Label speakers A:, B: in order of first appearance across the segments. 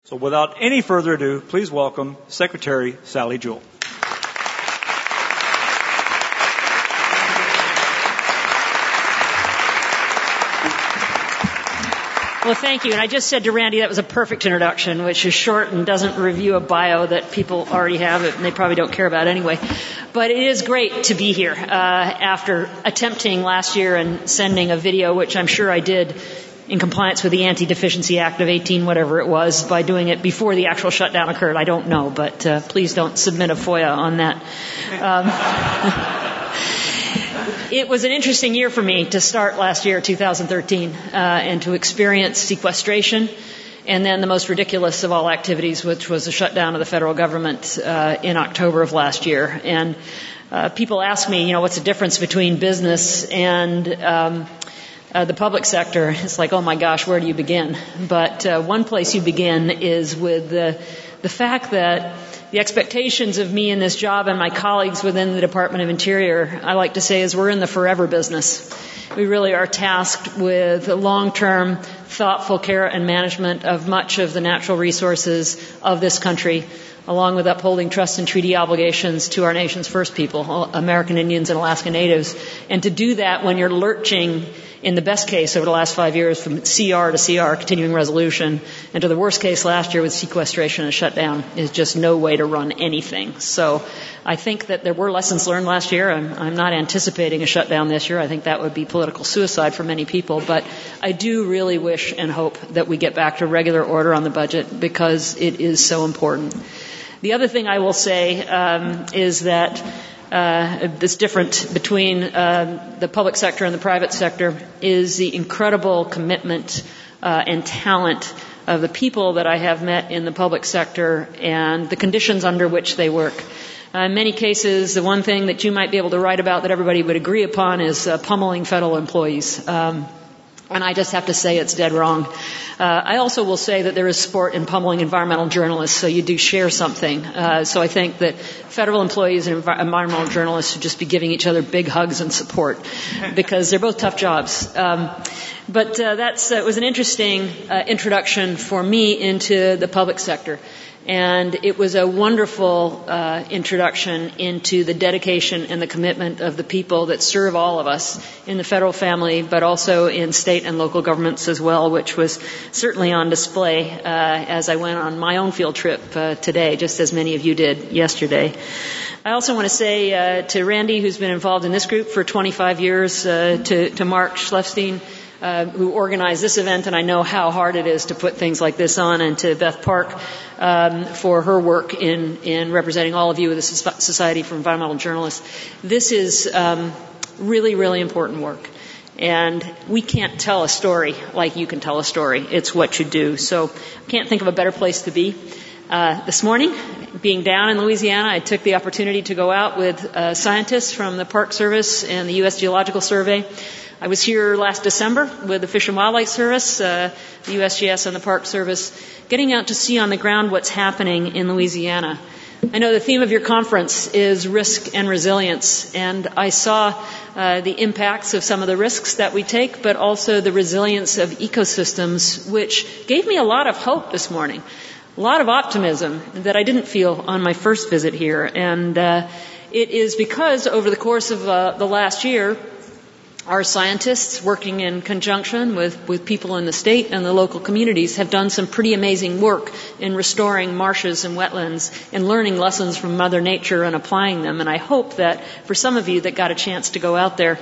A: So without any further ado, please welcome Secretary Sally Jewell.
B: Well, thank you. And I just said to Randy that was a perfect introduction, which is short and doesn't review a bio that people already have and they probably don't care about anyway. But it is great to be here after attempting last year and sending a video, which I'm sure I did in compliance with the Anti-Deficiency Act of 18, whatever it was, by doing it before the actual shutdown occurred. I don't know, but please don't submit a FOIA on that. It was an interesting year for me to start last year, 2013, and to experience sequestration and then the most ridiculous of all activities, which was the shutdown of the federal government in October of last year. And people ask me, what's the difference between business and the public sector? It's like, oh my gosh, where do you begin? But one place you begin is with the fact that the expectations of me in this job and my colleagues within the Department of Interior, I like to say, is we're in the forever business. We really are tasked with long-term, thoughtful care and management of much of the natural resources of this country, along with upholding trust and treaty obligations to our nation's first people, American Indians and Alaska Natives. And to do that when you're lurching, in the best case over the last 5 years, from CR to CR, continuing resolution, and to the worst case last year with sequestration and shutdown, is just no way to run anything. So I think that there were lessons learned last year. I'm not anticipating a shutdown this year. I think that would be political suicide for many people. But I do really wish and hope that we get back to regular order on the budget because it is so important. The other thing I will say is that this difference between the public sector and the private sector is the incredible commitment and talent of the people that I have met in the public sector and the conditions under which they work. In many cases, the one thing that you might be able to write about that everybody would agree upon is pummeling federal employees. And I just have to say it's dead wrong. I also will say that there is sport in pummeling environmental journalists, so you do share something. So I think that federal employees and environmental journalists should just be giving each other big hugs and support because they're both tough jobs. But it was an interesting introduction for me into the public sector. And it was a wonderful introduction into the dedication and the commitment of the people that serve all of us in the federal family, but also in state and local governments as well, which was certainly on display as I went on my own field trip today, just as many of you did yesterday. I also want to say to Randy, who's been involved in this group for 25 years, to Mark Schleifstein, who organized this event, and I know how hard it is to put things like this on, and to Beth Park for her work in representing all of you with the Society for Environmental Journalists. This is really, really important work. And we can't tell a story like you can tell a story. It's what you do. So I can't think of a better place to be. This morning, being down in Louisiana, I took the opportunity to go out with scientists from the Park Service and the U.S. Geological Survey. I was here last December with the Fish and Wildlife Service, the USGS and the Park Service, getting out to see on the ground what's happening in Louisiana. I know the theme of your conference is risk and resilience, and I saw the impacts of some of the risks that we take, but also the resilience of ecosystems, which gave me a lot of hope this morning, a lot of optimism that I didn't feel on my first visit here. And it is because over the course of the last year, our scientists, working in conjunction with people in the state and the local communities, have done some pretty amazing work in restoring marshes and wetlands and learning lessons from Mother Nature and applying them. And I hope that for some of you that got a chance to go out there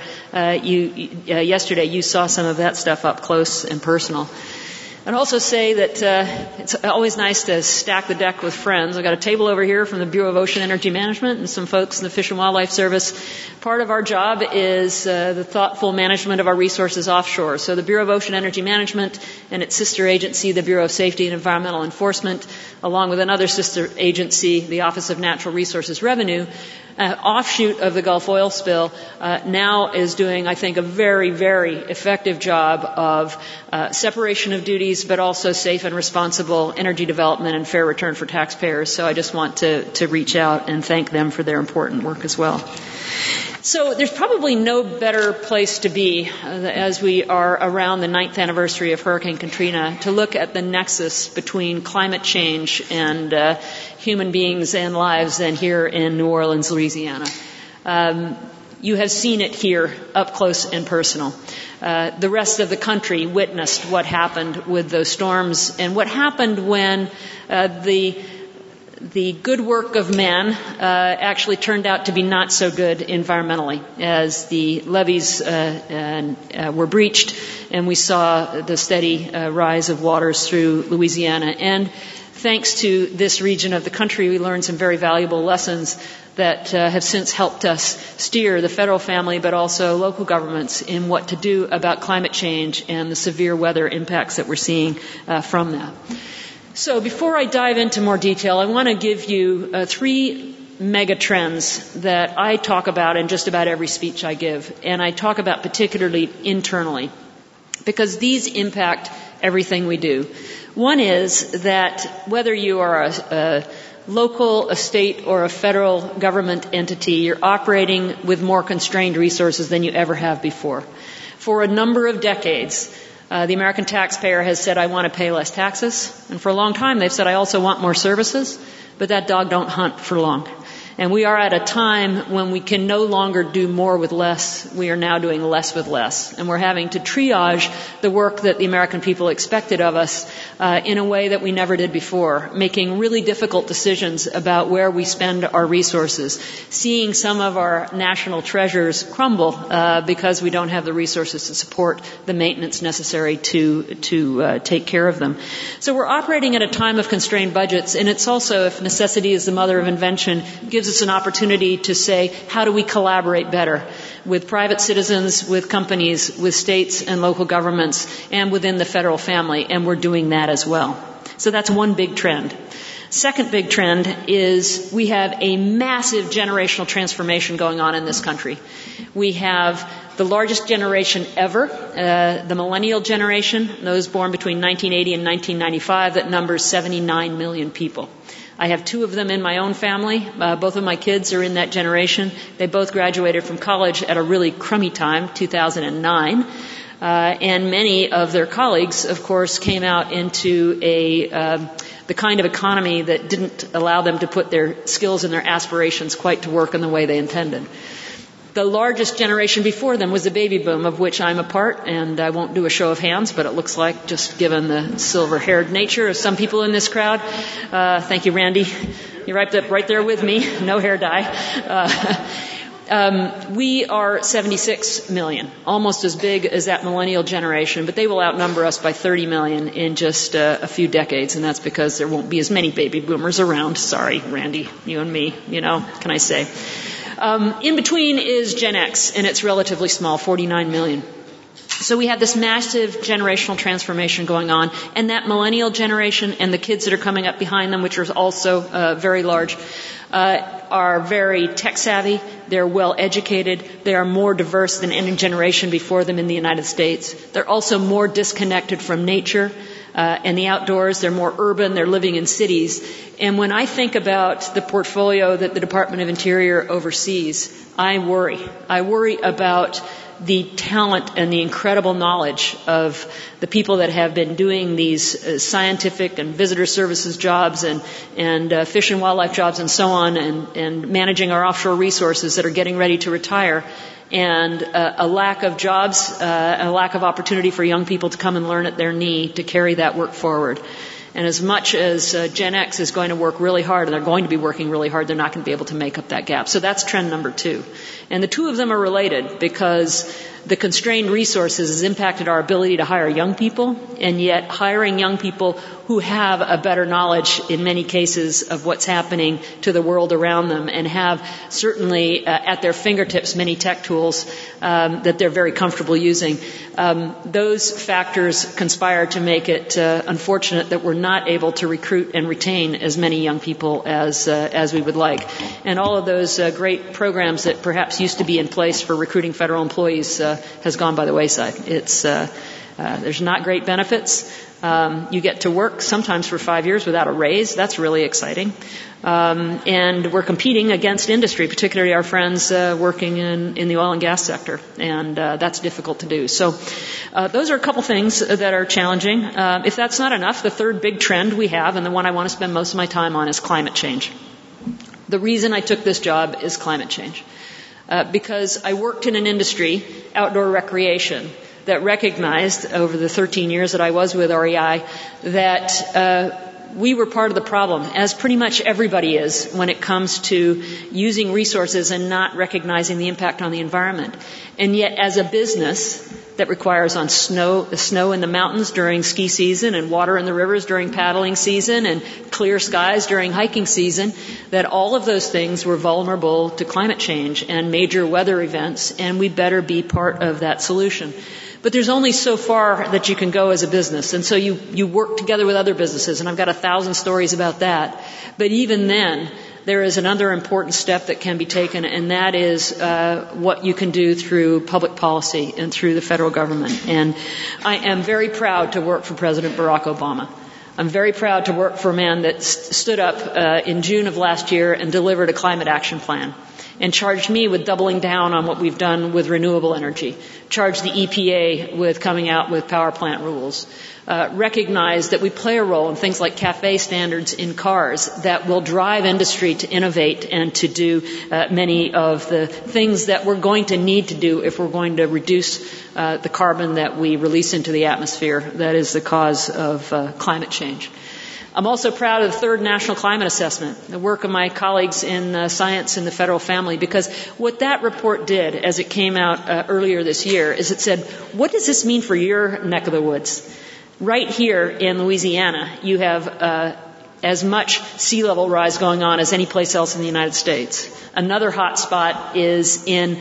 B: yesterday, you saw some of that stuff up close and personal. I'd also say that it's always nice to stack the deck with friends. I've got a table over here from the Bureau of Ocean Energy Management and some folks in the Fish and Wildlife Service. Part of our job is the thoughtful management of our resources offshore. So the Bureau of Ocean Energy Management and its sister agency, the Bureau of Safety and Environmental Enforcement, along with another sister agency, the Office of Natural Resources Revenue, offshoot of the Gulf oil spill, now is doing, I think, a very, very effective job of separation of duties, but also safe and responsible energy development and fair return for taxpayers. So I just want to reach out and thank them for their important work as well. So there's probably no better place to be as we are around the 9th anniversary of Hurricane Katrina to look at the nexus between climate change and human beings and lives than here in New Orleans, Louisiana. You have seen it here up close and personal. The rest of the country witnessed what happened with those storms and what happened when the good work of man actually turned out to be not so good environmentally, as the levees were breached and we saw the steady rise of waters through Louisiana. And thanks to this region of the country, we learned some very valuable lessons that have since helped us steer the federal family, but also local governments, in what to do about climate change and the severe weather impacts that we're seeing from that. So before I dive into more detail, I want to give you 3 mega trends that I talk about in just about every speech I give, and I talk about particularly internally, because these impact everything we do. One is that whether you are a local, a state, or a federal government entity, you're operating with more constrained resources than you ever have before. For a number of decades, the American taxpayer has said, I want to pay less taxes. And for a long time, they've said, I also want more services. But that dog don't hunt for long. And we are at a time when we can no longer do more with less. We are now doing less with less. And we're having to triage the work that the American people expected of us in a way that we never did before, making really difficult decisions about where we spend our resources, seeing some of our national treasures crumble because we don't have the resources to support the maintenance necessary to take care of them. So we're operating at a time of constrained budgets, and it's also, if necessity is the mother of invention, gives us an opportunity to say, how do we collaborate better with private citizens, with companies, with states and local governments, and within the federal family, and we're doing that as well. So that's one big trend. Second big trend is we have a massive generational transformation going on in this country. We have the largest generation ever, the millennial generation, those born between 1980 and 1995, that numbers 79 million people. I have 2 of them in my own family. Both of my kids are in that generation. They both graduated from college at a really crummy time, 2009. And many of their colleagues, of course, came out into the kind of economy that didn't allow them to put their skills and their aspirations quite to work in the way they intended. The largest generation before them was the baby boom, of which I'm a part, and I won't do a show of hands, but it looks like, just given the silver-haired nature of some people in this crowd. Thank you, Randy. You're right there with me. No hair dye. We are 76 million, almost as big as that millennial generation, but they will outnumber us by 30 million in just a few decades, and that's because there won't be as many baby boomers around. Sorry, Randy, you and me, can I say. In between is Gen X, and it's relatively small, 49 million. So we have this massive generational transformation going on, and that millennial generation and the kids that are coming up behind them, which are also very large, are very tech savvy. They're well educated. They are more diverse than any generation before them in the United States. They're also more disconnected from nature and the outdoors. They're more urban. They're living in cities. And when I think about the portfolio that the Department of Interior oversees, I worry. I worry about the talent and the incredible knowledge of the people that have been doing these scientific and visitor services jobs and fish and wildlife jobs and so on, and managing our offshore resources that are getting ready to retire, and a lack of jobs, a lack of opportunity for young people to come and learn at their knee to carry that work forward. And as much as Gen X is going to work really hard, and they're going to be working really hard, they're not going to be able to make up that gap. So that's trend number 2. And the 2 of them are related because the constrained resources has impacted our ability to hire young people, and yet hiring young people who have a better knowledge in many cases of what's happening to the world around them, and have certainly at their fingertips many tech tools that they're very comfortable using. Those factors conspire to make it unfortunate that we're not able to recruit and retain as many young people as we would like. And all of those great programs that perhaps used to be in place for recruiting federal employees has gone by the wayside. There's not great benefits. You get to work sometimes for 5 years without a raise. That's really exciting. And we're competing against industry, particularly our friends working in the oil and gas sector. And that's difficult to do. So those are a couple things that are challenging. If that's not enough, the third big trend we have, and the one I want to spend most of my time on, is climate change. The reason I took this job is climate change. Because I worked in an industry, outdoor recreation, that recognized over the 13 years that I was with REI that we were part of the problem, as pretty much everybody is when it comes to using resources and not recognizing the impact on the environment. And yet, as a business that requires on snow in the mountains during ski season and water in the rivers during paddling season and clear skies during hiking season, that all of those things were vulnerable to climate change and major weather events, and we better be part of that solution. But there's only so far that you can go as a business. And so you work together with other businesses, and I've got 1,000 stories about that. But even then, there is another important step that can be taken, and that is what you can do through public policy and through the federal government. And I am very proud to work for President Barack Obama. I'm very proud to work for a man that stood up in June of last year and delivered a climate action plan, and charged me with doubling down on what we've done with renewable energy, charged the EPA with coming out with power plant rules, recognized that we play a role in things like CAFE standards in cars that will drive industry to innovate and to do many of the things that we're going to need to do if we're going to reduce the carbon that we release into the atmosphere that is the cause of climate change. I'm also proud of the third National Climate Assessment, the work of my colleagues in science in the federal family, because what that report did as it came out earlier this year is it said, what does this mean for your neck of the woods? Right here in Louisiana, you have as much sea level rise going on as any place else in the United States. Another hot spot is in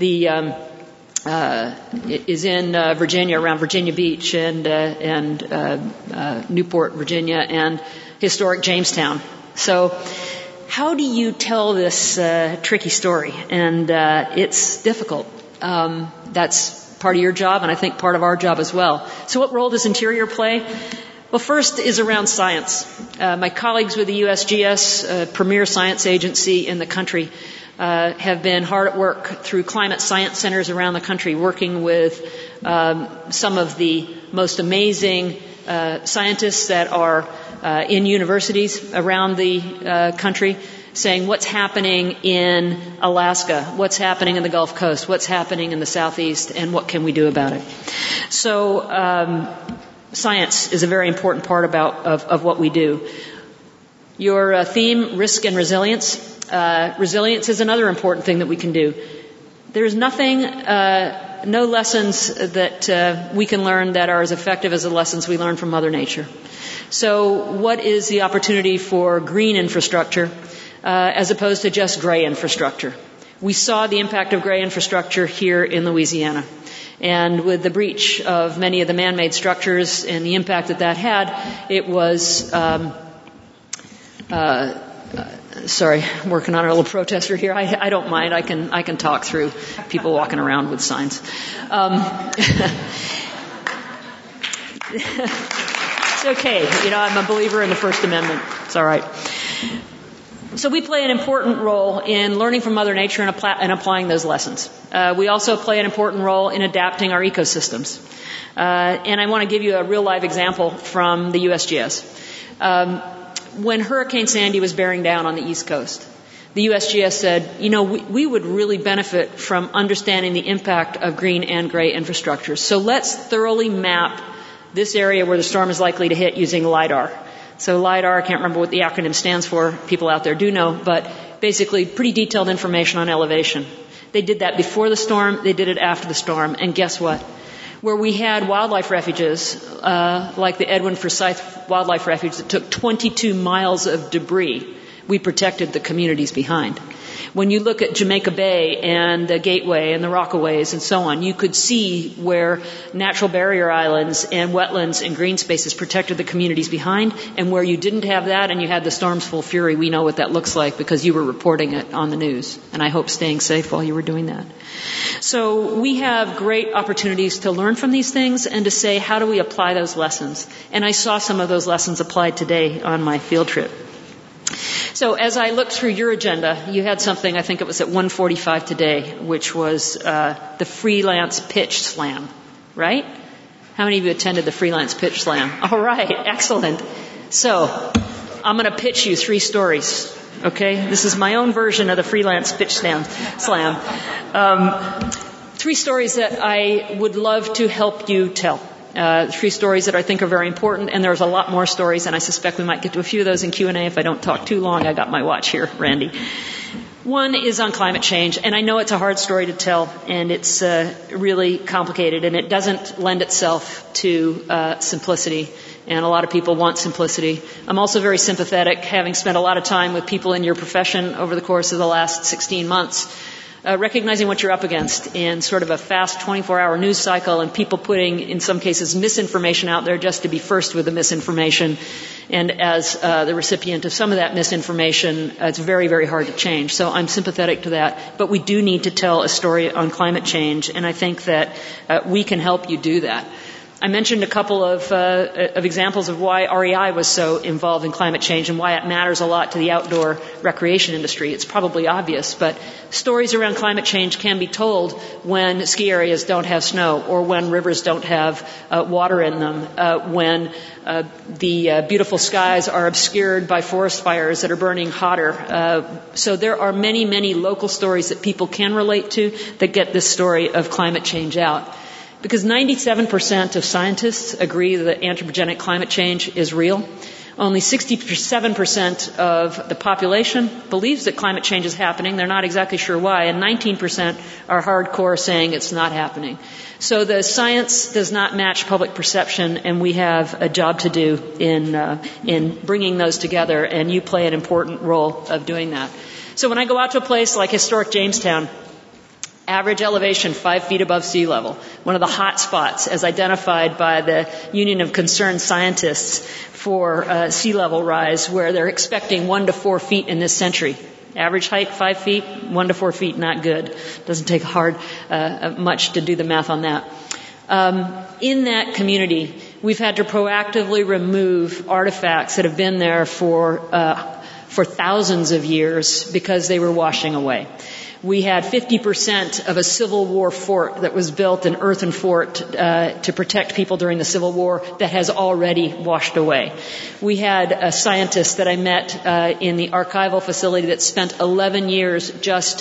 B: Virginia, around Virginia Beach and Newport, Virginia, and historic Jamestown. So how do you tell this tricky story? And it's difficult. That's part of your job, and I think part of our job as well. So what role does Interior play? Well, first is around science. My colleagues with the USGS, premier science agency in the country, have been hard at work through climate science centers around the country, working with some of the most amazing scientists that are in universities around the country, saying what's happening in Alaska, what's happening in the Gulf Coast, what's happening in the Southeast, and what can we do about it. So science is a very important part of what we do. Your theme, risk and resilience. Resilience is another important thing that we can do. There's nothing, no lessons that we can learn that are as effective as the lessons we learn from Mother Nature. So what is the opportunity for green infrastructure as opposed to just gray infrastructure? We saw the impact of gray infrastructure here in Louisiana. And with the breach of many of the man-made structures and the impact that had, it was sorry, working on a little protester here. I don't mind. I can talk through people walking around with signs. It's okay. I'm a believer in the First Amendment. It's all right. So we play an important role in learning from Mother Nature and applying those lessons. We also play an important role in adapting our ecosystems. And I want to give you a real live example from the USGS. When Hurricane Sandy was bearing down on the East Coast, the USGS said, we would really benefit from understanding the impact of green and gray infrastructure. So let's thoroughly map this area where the storm is likely to hit using LIDAR. So LIDAR, I can't remember what the acronym stands for. People out there do know, but basically pretty detailed information on elevation. They did that before the storm. They did it after the storm. And guess what? Where we had wildlife refuges, like the Edwin Forsyth Wildlife Refuge that took 22 miles of debris, we protected the communities behind. When you look at Jamaica Bay and the Gateway and the Rockaways and so on, you could see where natural barrier islands and wetlands and green spaces protected the communities behind, and where you didn't have that and you had the storms full fury. We know what that looks like because you were reporting it on the news, and I hope staying safe while you were doing that. So we have great opportunities to learn from these things and to say, how do we apply those lessons? And I saw some of those lessons applied today on my field trip. So as I looked through your agenda, you had something, I think it was at 1:45 today, which was the Freelance Pitch Slam, right? How many of you attended the Freelance Pitch Slam? All right, excellent. So I'm going to pitch you 3 stories, okay? This is my own version of the Freelance Pitch Slam. 3 stories that I would love to help you tell. 3 stories that I think are very important, and there's a lot more stories, and I suspect we might get to a few of those in Q&A if I don't talk too long. I got my watch here, Randy. One is on climate change, and I know it's a hard story to tell, and it's really complicated, and it doesn't lend itself to simplicity, and a lot of people want simplicity. I'm also very sympathetic, having spent a lot of time with people in your profession over the course of the last 16 months, recognizing what you're up against in sort of a fast 24-hour news cycle and people putting, in some cases, misinformation out there just to be first with the misinformation. And as the recipient of some of that misinformation, it's very, very hard to change. So I'm sympathetic to that. But we do need to tell a story on climate change, and I think that we can help you do that. I mentioned a couple of examples of why REI was so involved in climate change and why it matters a lot to the outdoor recreation industry. It's probably obvious, but stories around climate change can be told when ski areas don't have snow, or when rivers don't have water in them, when the beautiful skies are obscured by forest fires that are burning hotter. So there are many, many local stories that people can relate to that get this story of climate change out. Because 97% of scientists agree that anthropogenic climate change is real. Only 67% of the population believes that climate change is happening. They're not exactly sure why. And 19% are hardcore saying it's not happening. So the science does not match public perception, and we have a job to do in bringing those together, and you play an important role of doing that. So when I go out to a place like historic Jamestown, average elevation 5 feet above sea level, one of the hot spots as identified by the Union of Concerned Scientists for sea level rise, where they're expecting 1 to 4 feet in this century. Average height 5 feet, 1 to 4 feet, not good. Doesn't take much to do the math on that. In that community, we've had to proactively remove artifacts that have been there for thousands of years because they were washing away. We had 50% of a Civil War fort that was built, an earthen fort, to protect people during the Civil War, that has already washed away. We had a scientist that I met in the archival facility that spent 11 years just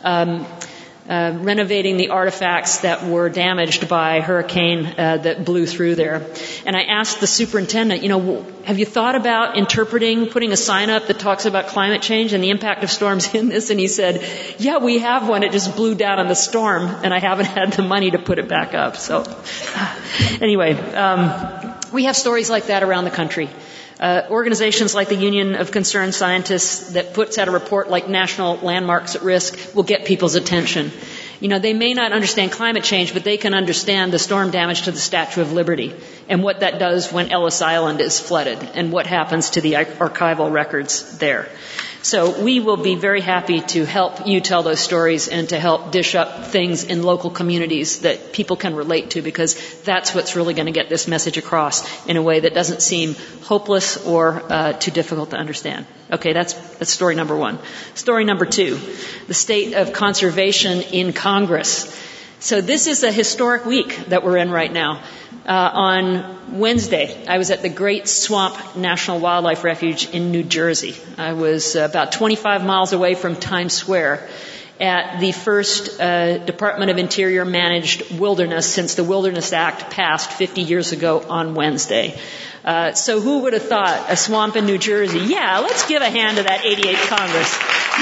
B: renovating the artifacts that were damaged by hurricane that blew through there. And I asked the superintendent, have you thought about putting a sign up that talks about climate change and the impact of storms in this? And he said, yeah, we have one. It just blew down in the storm, and I haven't had the money to put it back up. So anyway, we have stories like that around the country. Organizations like the Union of Concerned Scientists that puts out a report like National Landmarks at Risk will get people's attention. They may not understand climate change, but they can understand the storm damage to the Statue of Liberty and what that does when Ellis Island is flooded and what happens to the archival records there. So we will be very happy to help you tell those stories and to help dish up things in local communities that people can relate to, because that's what's really going to get this message across in a way that doesn't seem hopeless or too difficult to understand. Okay, that's story number 1. Story number 2, the state of conservation in Congress. So this is a historic week that we're in right now. On Wednesday, I was at the Great Swamp National Wildlife Refuge in New Jersey. I was about 25 miles away from Times Square at the first Department of Interior managed wilderness since the Wilderness Act passed 50 years ago on Wednesday. So who would have thought a swamp in New Jersey? Yeah, let's give a hand to that 88th Congress.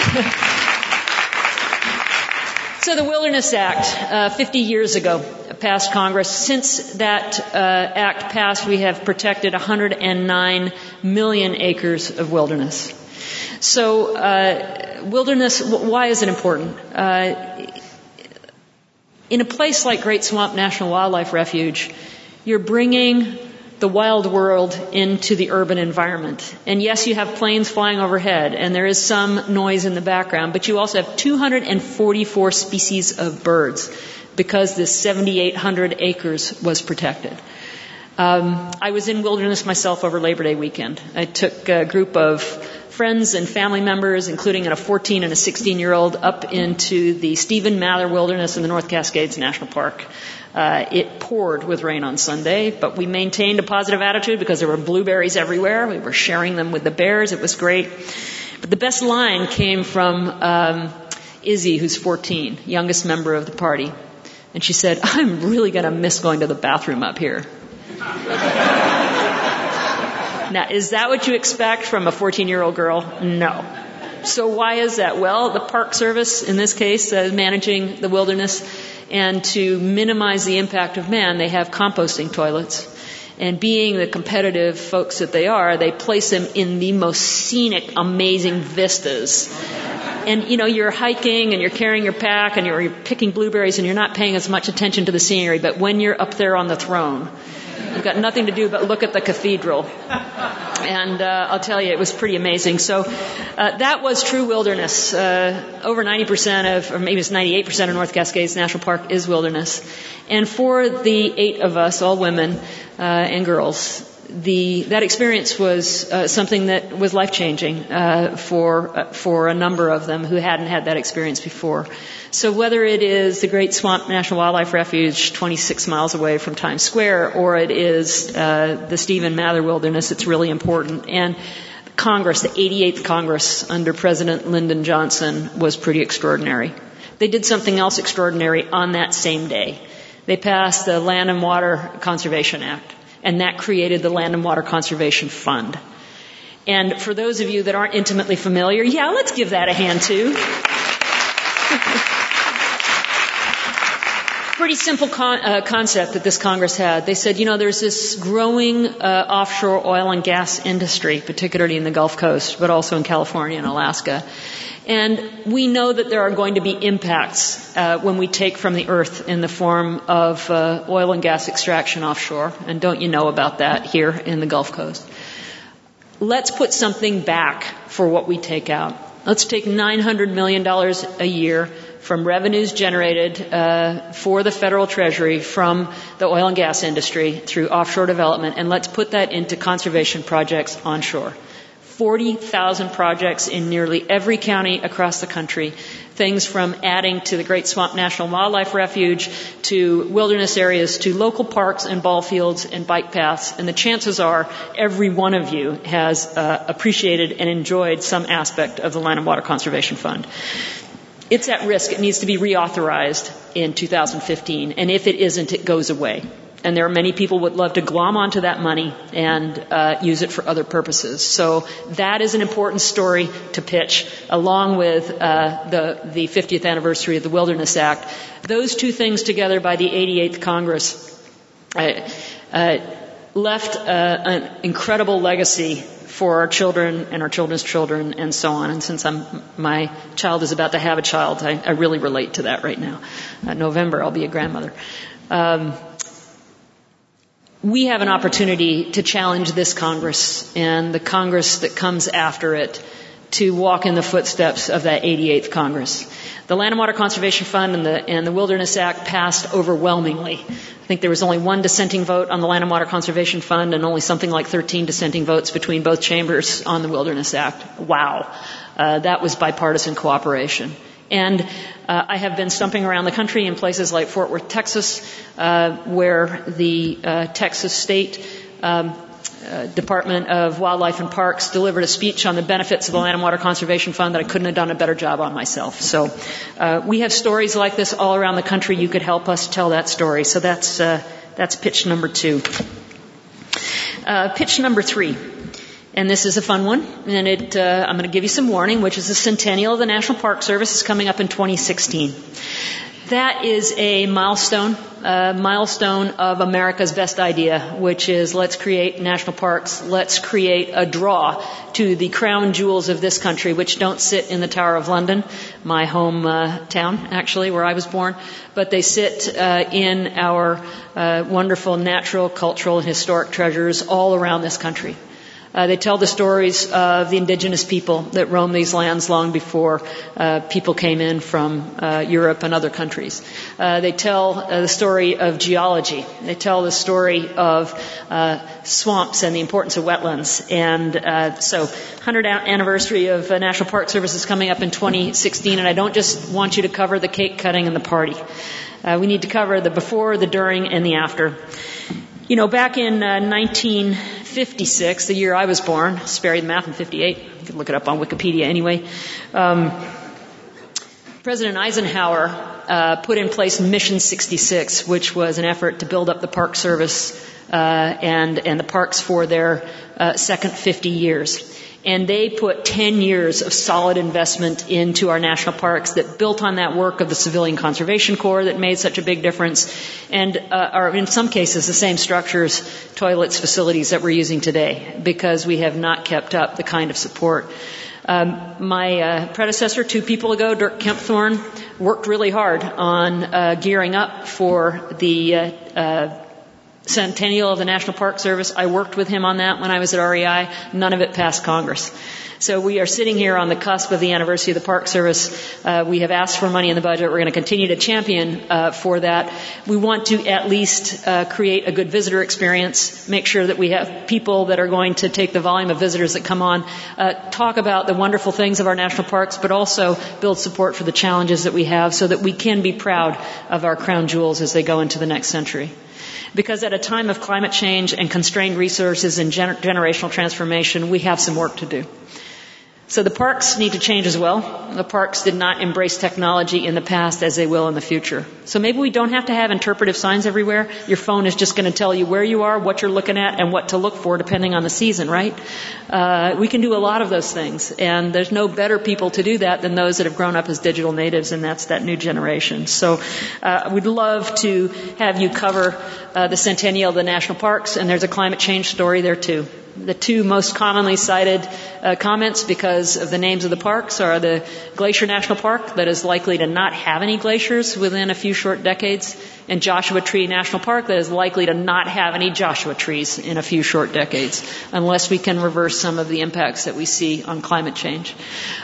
B: So the Wilderness Act, 50 years ago, passed Congress. Since that act passed, we have protected 109 million acres of wilderness. So, wilderness, why is it important? In a place like Great Swamp National Wildlife Refuge, you're bringing the wild world into the urban environment. And yes, you have planes flying overhead, and there is some noise in the background, but you also have 244 species of birds because this 7,800 acres was protected. I was in wilderness myself over Labor Day weekend. I took a group of friends and family members, including a 14 and a 16-year-old, up into the Stephen Mather Wilderness in the North Cascades National Park. It poured with rain on Sunday, but we maintained a positive attitude because there were blueberries everywhere. We were sharing them with the bears. It was great. But the best line came from Izzy, who's 14, youngest member of the party. And she said, "I'm really going to miss going to the bathroom up here." Now, is that what you expect from a 14-year-old girl? No. So why is that? Well, the Park Service, in this case, managing the wilderness, and to minimize the impact of man, they have composting toilets. And being the competitive folks that they are, they place them in the most scenic, amazing vistas. And, you're hiking and you're carrying your pack and you're picking blueberries and you're not paying as much attention to the scenery. But when you're up there on the throne, you've got nothing to do but look at the cathedral. And I'll tell you, it was pretty amazing. So that was true wilderness. Over 90% or maybe it's 98% of North Cascades National Park is wilderness. And for the 8 of us, all women and girls, that experience was something that was life-changing for a number of them who hadn't had that experience before. So whether it is the Great Swamp National Wildlife Refuge 26 miles away from Times Square, or it is the Stephen Mather Wilderness, it's really important. And Congress, the 88th Congress under President Lyndon Johnson, was pretty extraordinary. They did something else extraordinary on that same day. They passed the Land and Water Conservation Act, and that created the Land and Water Conservation Fund. And for those of you that aren't intimately familiar, let's give that a hand too. Pretty simple concept that this Congress had. They said, there's this growing offshore oil and gas industry, particularly in the Gulf Coast, but also in California and Alaska. And we know that there are going to be impacts when we take from the earth in the form of oil and gas extraction offshore. And don't you know about that here in the Gulf Coast? Let's put something back for what we take out. Let's take $900 million a year from revenues generated for the federal treasury from the oil and gas industry through offshore development, and let's put that into conservation projects onshore. 40,000 projects in nearly every county across the country. Things from adding to the Great Swamp National Wildlife Refuge to wilderness areas to local parks and ball fields and bike paths. And the chances are every one of you has appreciated and enjoyed some aspect of the Land and Water Conservation Fund. It's at risk. It needs to be reauthorized in 2015. And if it isn't, it goes away. And there are many people who would love to glom onto that money and use it for other purposes. So that is an important story to pitch, along with the 50th anniversary of the Wilderness Act. Those two things together by the 88th Congress left an incredible legacy for our children and our children's children and so on. And since my child is about to have a child, I really relate to that right now. November, I'll be a grandmother. We have an opportunity to challenge this Congress and the Congress that comes after it to walk in the footsteps of that 88th Congress. The Land and Water Conservation Fund and the Wilderness Act passed overwhelmingly. I think there was only one dissenting vote on the Land and Water Conservation Fund and only something like 13 dissenting votes between both chambers on the Wilderness Act. Wow. That was bipartisan cooperation. And I have been stumping around the country in places like Fort Worth, Texas, where the Texas State Department of Wildlife and Parks delivered a speech on the benefits of the Land and Water Conservation Fund that I couldn't have done a better job on myself. So we have stories like this all around the country. You could help us tell that story. So that's pitch number 2. Pitch number 3. And this is a fun one, and I'm going to give you some warning, which is the centennial of the National Park Service is coming up in 2016. That is a milestone of America's best idea, which is let's create national parks, let's create a draw to the crown jewels of this country, which don't sit in the Tower of London, my home town, actually, where I was born, but they sit in our wonderful natural, cultural, and historic treasures all around this country. They tell the stories of the indigenous people that roamed these lands long before people came in from Europe and other countries. They tell the story of geology. They tell the story of swamps and the importance of wetlands. And so 100th anniversary of National Park Service is coming up in 2016, and I don't just want you to cover the cake cutting and the party. We need to cover the before, the during, and the after. You know, back in 1956, the year I was born, spare you the math, in 58, you can look it up on Wikipedia anyway, President Eisenhower put in place Mission 66, which was an effort to build up the Park Service and the parks for their second 50 years. And they put 10 years of solid investment into our national parks that built on that work of the Civilian Conservation Corps that made such a big difference, and are in some cases the same structures, toilets, facilities that we're using today, because we have not kept up the kind of support. My predecessor, 2 people ago, Dirk Kempthorne, worked really hard on gearing up for the centennial of the National Park Service. I worked with him on that when I was at REI. None of it passed Congress. So we are sitting here on the cusp of the anniversary of the Park Service. We have asked for money in the budget. We're going to continue to champion for that. We want to at least create a good visitor experience, make sure that we have people that are going to take the volume of visitors that come on, talk about the wonderful things of our national parks, but also build support for the challenges that we have so that we can be proud of our crown jewels as they go into the next century. Because at a time of climate change and constrained resources and generational transformation, we have some work to do. So the parks need to change as well. The parks did not embrace technology in the past as they will in the future. So maybe we don't have to have interpretive signs everywhere. Your phone is just going to tell you where you are, what you're looking at, and what to look for depending on the season, right? We can do a lot of those things. And there's no better people to do that than those that have grown up as digital natives, and that's that new generation. So we'd love to have you cover the centennial of the national parks, and there's a climate change story there too. The 2 most commonly cited comments because of the names of the parks are the Glacier National Park, that is likely to not have any glaciers within a few short decades, and Joshua Tree National Park, that is likely to not have any Joshua trees in a few short decades, unless we can reverse some of the impacts that we see on climate change.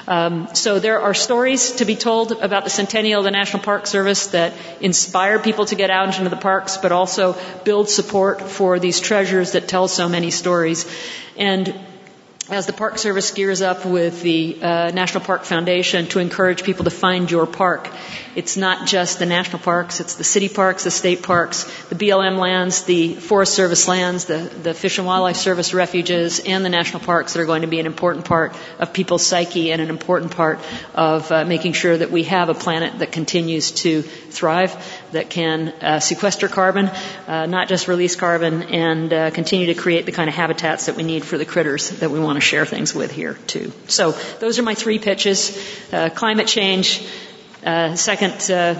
B: So there are stories to be told about the centennial of the National Park Service that inspire people to get out into the parks, but also build support for these treasures that tell so many stories. And as the Park Service gears up with the National Park Foundation to encourage people to find your park, it's not just the national parks, it's the city parks, the state parks, the BLM lands, the Forest Service lands, the Fish and Wildlife Service refuges, and the national parks that are going to be an important part of people's psyche and an important part of making sure that we have a planet that continues to thrive, that can sequester carbon, not just release carbon, and continue to create the kind of habitats that we need for the critters that we want to share things with here too. So those are my 3 pitches. Climate change, second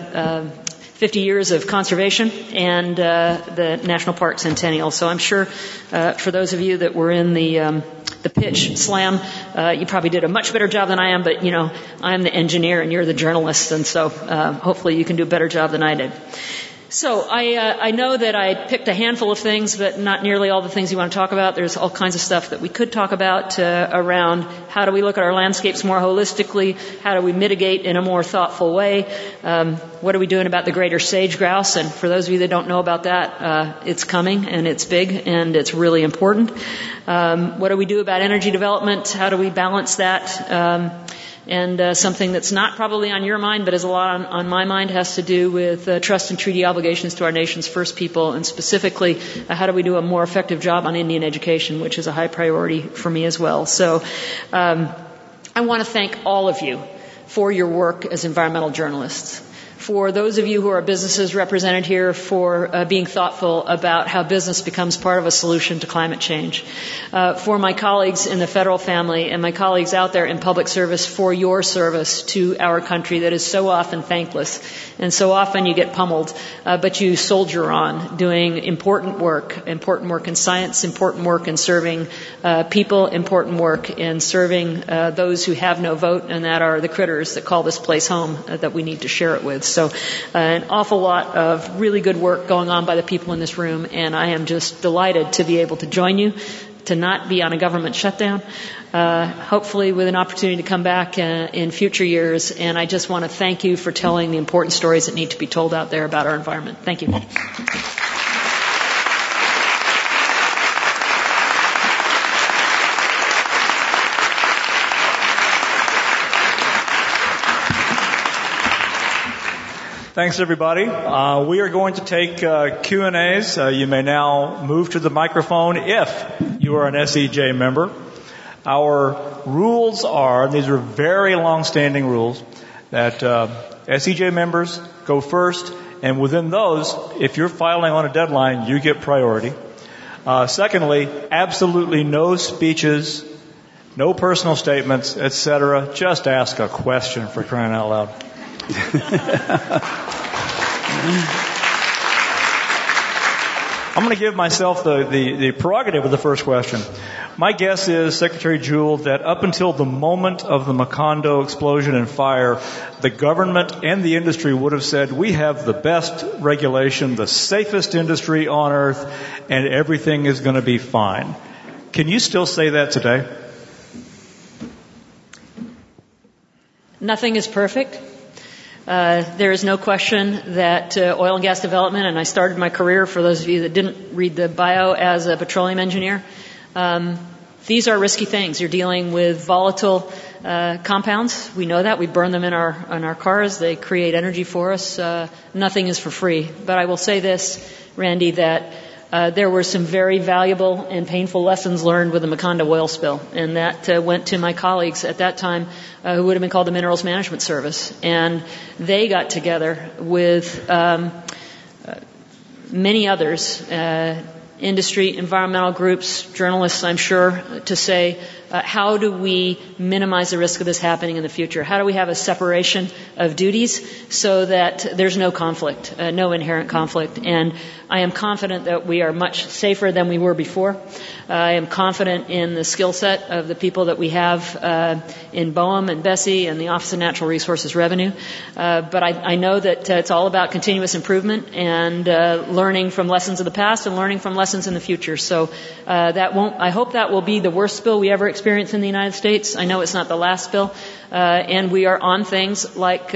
B: 50 years of conservation, and the National Park Centennial. So I'm sure for those of you that were in the pitch slam, you probably did a much better job than I am, but, you know, I'm the engineer and you're the journalist, and so hopefully you can do a better job than I did. So I know that I picked a handful of things, but not nearly all the things you want to talk about. There's all kinds of stuff that we could talk about around how do we look at our landscapes more holistically, how do we mitigate in a more thoughtful way, what are we doing about the greater sage grouse, and for those of you that don't know about that, it's coming and it's big and it's really important. What do we do about energy development, how do we balance that? And something that's not probably on your mind, but is a lot on my mind, has to do with trust and treaty obligations to our nation's first people, and specifically, how do we do a more effective job on Indian education, which is a high priority for me as well. So I want to thank all of you for your work as environmental journalists, For those of you who are businesses represented here, for being thoughtful about how business becomes part of a solution to climate change. For my colleagues in the federal family and my colleagues out there in public service, for your service to our country that is so often thankless. And so often you get pummeled, but you soldier on, doing important work in science, important work in serving people, important work in serving those who have no vote, and that are the critters that call this place home that we need to share it with. So an awful lot of really good work going on by the people in this room, and I am just delighted to be able to join you, to not be on a government shutdown, hopefully with an opportunity to come back in future years. And I just want to thank you for telling the important stories that need to be told out there about our environment. Thank you.
A: Thanks, everybody. We are going to take Q&As. You may now move to the microphone if you are an SEJ member. Our rules are, these are very long-standing rules, that SEJ members go first, and within those, if you're filing on a deadline, you get priority. Secondly, absolutely no speeches, no personal statements, etc. Just ask a question, for crying out loud. I'm going to give myself the prerogative of the first question. My guess is, Secretary Jewell, that up until the moment of the Macondo explosion and fire, the government and the industry would have said, we have the best regulation, the safest industry on earth, and everything is going to be fine. Can you still say that today?
B: Nothing is perfect. There is no question that oil and gas development, and I started my career, for those of you that didn't read the bio, as a petroleum engineer. These are risky things. You're dealing with volatile compounds. We know that. We burn them in our cars. They create energy for us. Nothing is for free. But I will say this, Randy, that there were some very valuable and painful lessons learned with the Macondo oil spill, and that went to my colleagues at that time who would have been called the Minerals Management Service. And they got together with many others, industry, environmental groups, journalists, I'm sure, to say, how do we minimize the risk of this happening in the future? How do we have a separation of duties so that there's no conflict, no inherent conflict? And I am confident that we are much safer than we were before. I am confident in the skill set of the people that we have in BOEM and Bessie and the Office of Natural Resources Revenue. But I know that it's all about continuous improvement and learning from lessons of the past and learning from lessons in the future. So I hope that will be the worst spill we ever experience in the United States. I know it's not the last spill. And we are on things like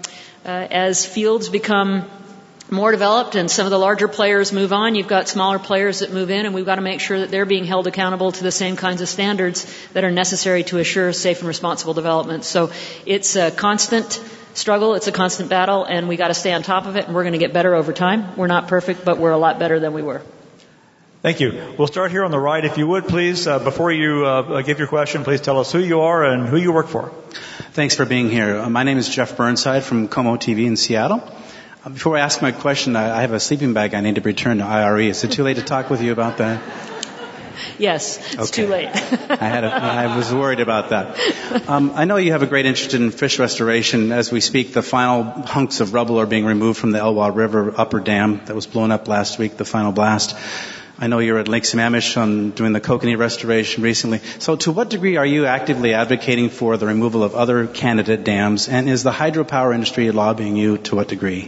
B: as fields become more developed and some of the larger players move on, you've got smaller players that move in, and we've got to make sure that they're being held accountable to the same kinds of standards that are necessary to assure safe and responsible development. So it's a constant struggle, it's a constant battle, and we got to stay on top of it, and we're going to get better over time. We're not perfect, but we're a lot better than we were.
A: Thank you. We'll start here on the right. If you would, please, before you give your question, please tell us who you are and who you work for.
C: Thanks for being here. My name is Jeff Burnside from Como TV in Seattle. Before I ask my question, I have a sleeping bag I need to return to IRE. Is it too late to talk with you about that?
B: Yes, it's too late.
C: I was worried about that. I know you have a great interest in fish restoration. As we speak, the final hunks of rubble are being removed from the Elwha River upper dam that was blown up last week, the final blast. I know you're at Lake Sammamish doing the kokanee restoration recently. So to what degree are you actively advocating for the removal of other candidate dams? And is the hydropower industry lobbying you to what degree?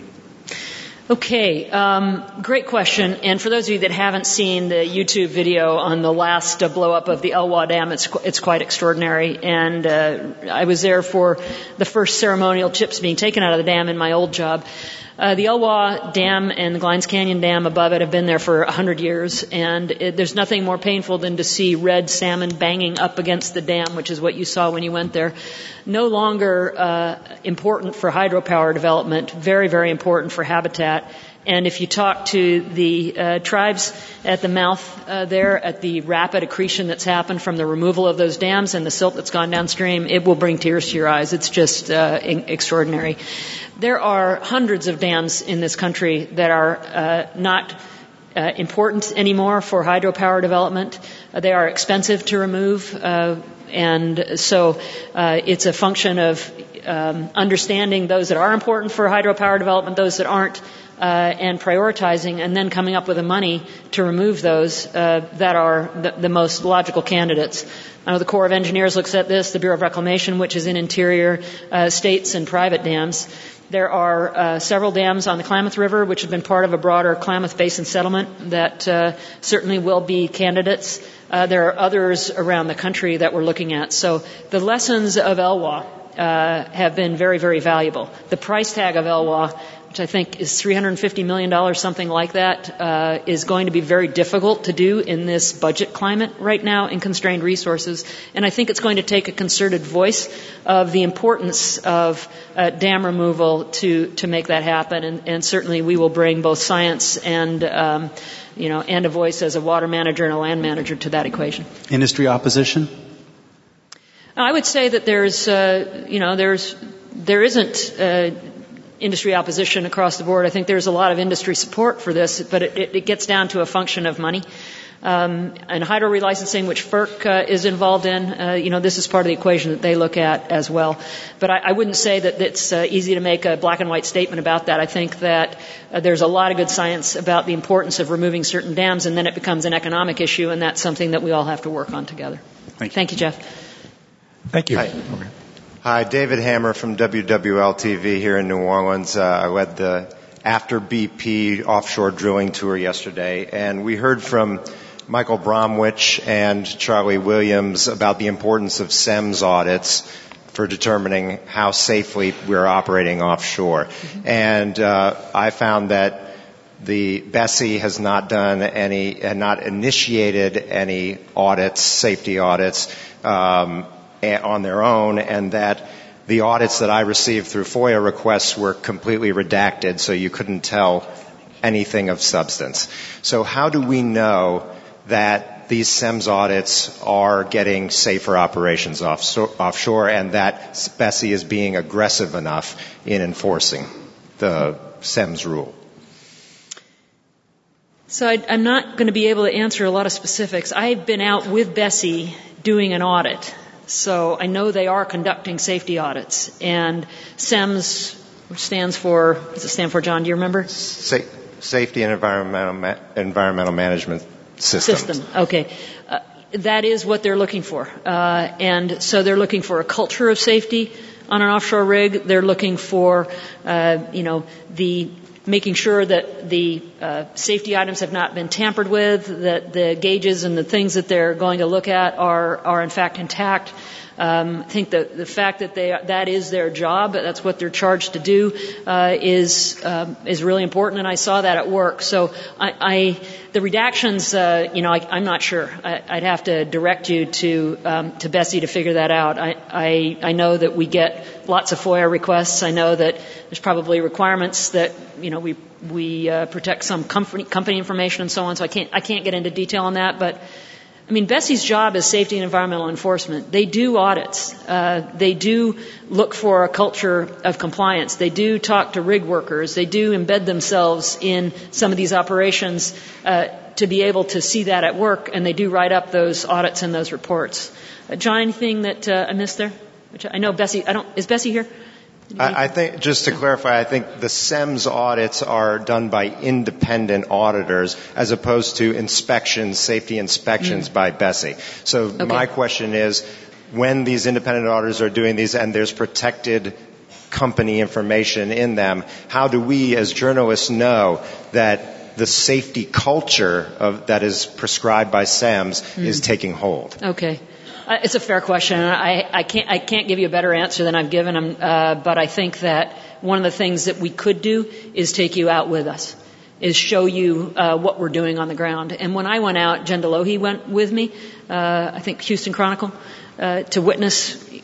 B: Okay, great question. And for those of you that haven't seen the YouTube video on the last blow up of the Elwha Dam, it's quite extraordinary. And I was there for the first ceremonial chips being taken out of the dam in my old job. The Elwha Dam and the Glines Canyon Dam above it have been there for 100 years, and there's nothing more painful than to see red salmon banging up against the dam, which is what you saw when you went there. No longer important for hydropower development, very, very important for habitat, And if you talk to the tribes at the mouth there, at the rapid accretion that's happened from the removal of those dams and the silt that's gone downstream, it will bring tears to your eyes. It's just extraordinary. There are hundreds of dams in this country that are not important anymore for hydropower development. They are expensive to remove, and so it's a function of understanding those that are important for hydropower development, those that aren't, and prioritizing, and then coming up with the money to remove those that are the most logical candidates. I know the Corps of Engineers looks at this, the Bureau of Reclamation, which is in interior states and private dams. There are several dams on the Klamath River, which have been part of a broader Klamath Basin settlement that certainly will be candidates. There are others around the country that we're looking at. So the lessons of Elwha have been very, very valuable. The price tag of Elwha, which I think is $350 million, something like that, is going to be very difficult to do in this budget climate right now in constrained resources. And I think it's going to take a concerted voice of the importance of dam removal to make that happen. And certainly we will bring both science and and a voice as a water manager and a land manager to that equation.
C: Industry opposition?
B: I would say that there isn't industry opposition across the board. I think there's a lot of industry support for this, but it gets down to a function of money. And hydro relicensing, which FERC is involved in, this is part of the equation that they look at as well. But I wouldn't say that it's easy to make a black and white statement about that. I think that there's a lot of good science about the importance of removing certain dams, and then it becomes an economic issue, and that's something that we all have to work on together.
C: Thank you,
B: Jeff.
A: Thank you.
D: Hi, David Hammer from WWL-TV here in New Orleans. I led the After BP offshore drilling tour yesterday, and we heard from Michael Bromwich and Charlie Williams about the importance of SEMS audits for determining how safely we're operating offshore. Mm-hmm. And I found that the BSEE has not initiated any audits, safety audits, on their own, and that the audits that I received through FOIA requests were completely redacted, so you couldn't tell anything of substance. So how do we know that these SEMS audits are getting safer operations offshore and that BSEE is being aggressive enough in enforcing the SEMS rule?
B: So I'm not going to be able to answer a lot of specifics. I've been out with BSEE doing an audit. So I know they are conducting safety audits. And SEMS, which stands for, what does it stand for, John? Do you remember?
D: Safety and Environmental Management Systems.
B: Okay. That is what they're looking for. And so they're looking for a culture of safety on an offshore rig. They're looking for, making sure that the safety items have not been tampered with, that the gauges and the things that they're going to look at are in fact intact. I think the fact that that is their job, that's what they're charged to do, is really important, and I saw that at work. So the redactions, I'm not sure. I'd have to direct you to BSEE to figure that out. I know that we get lots of FOIA requests. I know that there's probably requirements that we protect some company information and so on. So I can't get into detail on that, but. BSEE's job is safety and environmental enforcement. They do audits. They do look for a culture of compliance. They do talk to rig workers. They do embed themselves in some of these operations to be able to see that at work, and they do write up those audits and those reports. John, anything that I missed there? I know BSEE. Is BSEE here?
D: I think, just to clarify, I think the SEMS audits are done by independent auditors as opposed to safety inspections by BSEE. So My question is, when these independent auditors are doing these and there's protected company information in them, how do we as journalists know that the safety culture that is prescribed by SEMS is taking hold?
B: Okay. It's a fair question. I can't give you a better answer than I've given them, but I think that one of the things that we could do is take you out with us, is show you what we're doing on the ground. And when I went out, Jen Delohe went with me, I think Houston Chronicle, to witness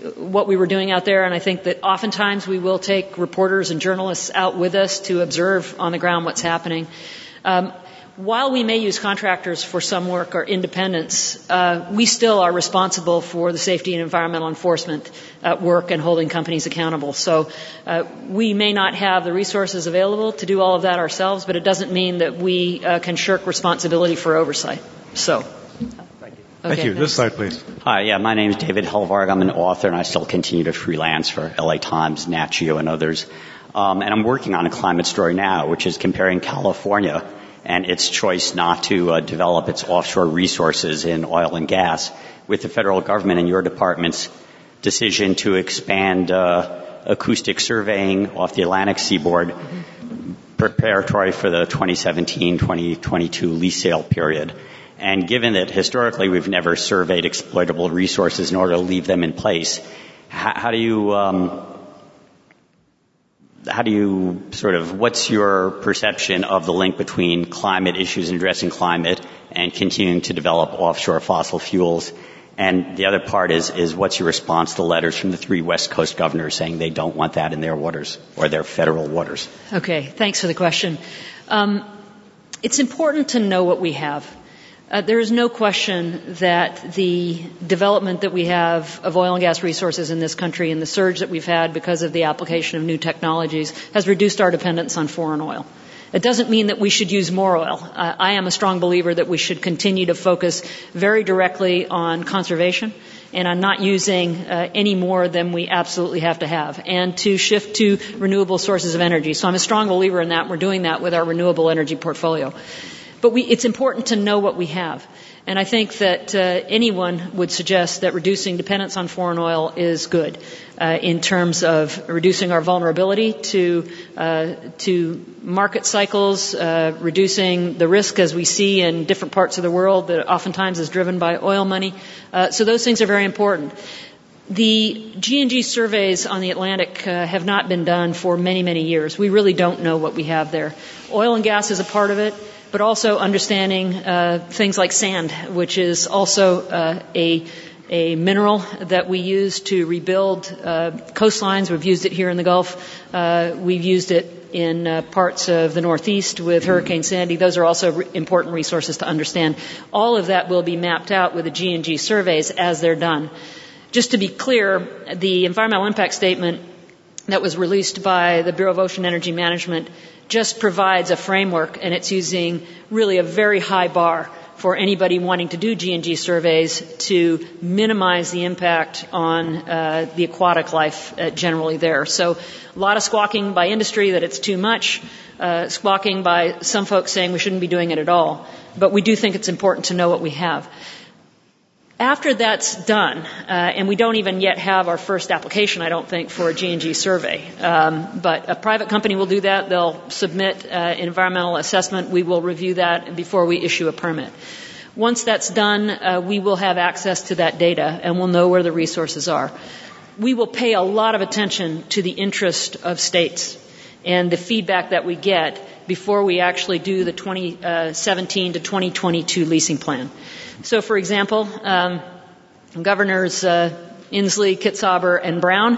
B: what we were doing out there, and I think that oftentimes we will take reporters and journalists out with us to observe on the ground what's happening. While we may use contractors for some work or independents, we still are responsible for the safety and environmental enforcement work and holding companies accountable. So we may not have the resources available to do all of that ourselves, but it doesn't mean that we can shirk responsibility for oversight. So.
A: Thank you. This side, please.
E: Hi, my name is David Helvarg. I'm an author, and I still continue to freelance for LA Times, Nat Geo, and others. And I'm working on a climate story now, which is comparing California and its choice not to develop its offshore resources in oil and gas with the federal government and your department's decision to expand acoustic surveying off the Atlantic seaboard preparatory for the 2017-2022 lease sale period. And given that historically we've never surveyed exploitable resources in order to leave them in place, how do you what's your perception of the link between climate issues and addressing climate and continuing to develop offshore fossil fuels? And the other part is what's your response to letters from the 3 West Coast governors saying they don't want that in their waters or their federal waters?
B: Okay, thanks for the question. It's important to know what we have. There is no question that the development that we have of oil and gas resources in this country and the surge that we've had because of the application of new technologies has reduced our dependence on foreign oil. It doesn't mean that we should use more oil. I am a strong believer that we should continue to focus very directly on conservation and on not using any more than we absolutely have to have, and to shift to renewable sources of energy. So I'm a strong believer in that. We're doing that with our renewable energy portfolio. But it's important to know what we have. And I think that anyone would suggest that reducing dependence on foreign oil is good in terms of reducing our vulnerability to market cycles, reducing the risk as we see in different parts of the world that oftentimes is driven by oil money. So those things are very important. The G&G surveys on the Atlantic have not been done for many, many years. We really don't know what we have there. Oil and gas is a part of it, but also understanding things like sand, which is also a mineral that we use to rebuild coastlines. We've used it here in the Gulf. We've used it in parts of the Northeast with Hurricane Sandy. Those are also important resources to understand. All of that will be mapped out with the G&G surveys as they're done. Just to be clear, the environmental impact statement that was released by the Bureau of Ocean Energy Management just provides a framework, and it's using really a very high bar for anybody wanting to do G&G surveys to minimize the impact on the aquatic life generally there. So a lot of squawking by industry that it's too much, squawking by some folks saying we shouldn't be doing it at all. But we do think it's important to know what we have. After that's done, and we don't even yet have our first application, I don't think, for a G&G survey, but a private company will do that. They'll submit an environmental assessment. We will review that before we issue a permit. Once that's done, we will have access to that data, and we'll know where the resources are. We will pay a lot of attention to the interest of states and the feedback that we get before we actually do the 2017 to 2022 leasing plan. So, for example, Governors Inslee, Kitzhaber, and Brown,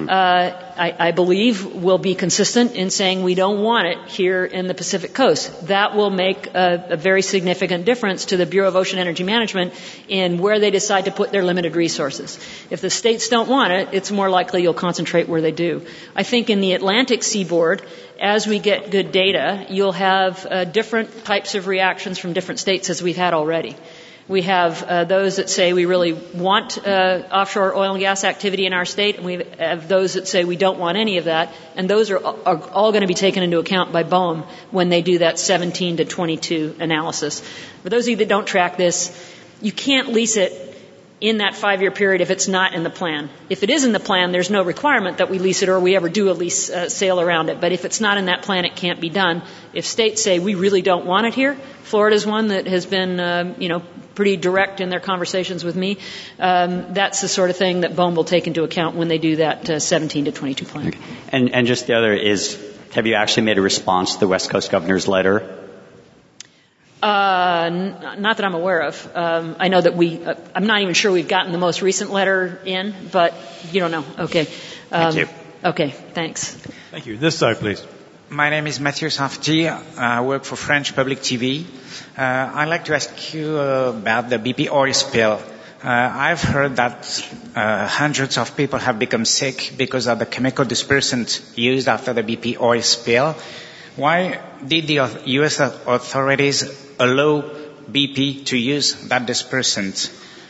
B: I believe, will be consistent in saying we don't want it here in the Pacific Coast. That will make a very significant difference to the Bureau of Ocean Energy Management in where they decide to put their limited resources. If the states don't want it, it's more likely you'll concentrate where they do. I think in the Atlantic seaboard, as we get good data, you'll have different types of reactions from different states as we've had already. We have those that say we really want offshore oil and gas activity in our state, and we have those that say we don't want any of that, and those are all going to be taken into account by BOEM when they do that 17 to 22 analysis. For those of you that don't track this, you can't lease it in that 5-year period if it's not in the plan. If it is in the plan, there's no requirement that we lease it or we ever do a lease sale around it. But if it's not in that plan, it can't be done. If states say we really don't want it here, Florida's one that has been, pretty direct in their conversations with me. That's the sort of thing that BOEM will take into account when they do that 17 to 22 plan.
E: Okay. And just the other is, have you actually made a response to the West Coast Governor's letter?
B: Not that I'm aware of. I know that I'm not even sure we've gotten the most recent letter in, but you don't know. Okay.
F: Thank you.
B: Okay, thanks.
A: Thank you. This side, please.
F: My name is Mathieu Sanfti. I work for French Public TV. I'd like to ask you about the BP oil spill. I've heard that hundreds of people have become sick because of the chemical dispersant used after the BP oil spill. Why did the U.S. authorities allow BP to use that dispersant?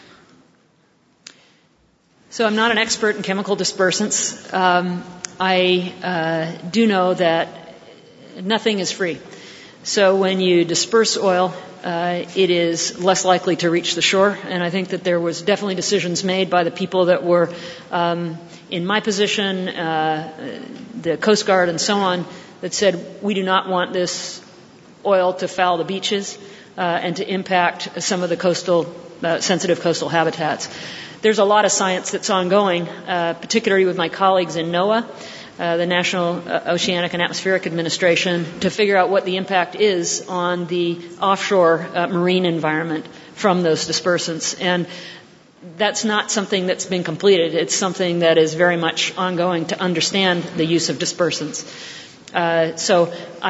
B: So I'm not an expert in chemical dispersants. I do know that nothing is free. So when you disperse oil, it is less likely to reach the shore. And I think that there was definitely decisions made by the people that were in my position, the Coast Guard and so on, that said we do not want this oil to foul the beaches and to impact some of the sensitive coastal habitats. There's a lot of science that's ongoing, particularly with my colleagues in NOAA, the National Oceanic and Atmospheric Administration, to figure out what the impact is on the offshore marine environment from those dispersants. And that's not something that's been completed. It's something that is very much ongoing to understand the use of dispersants. So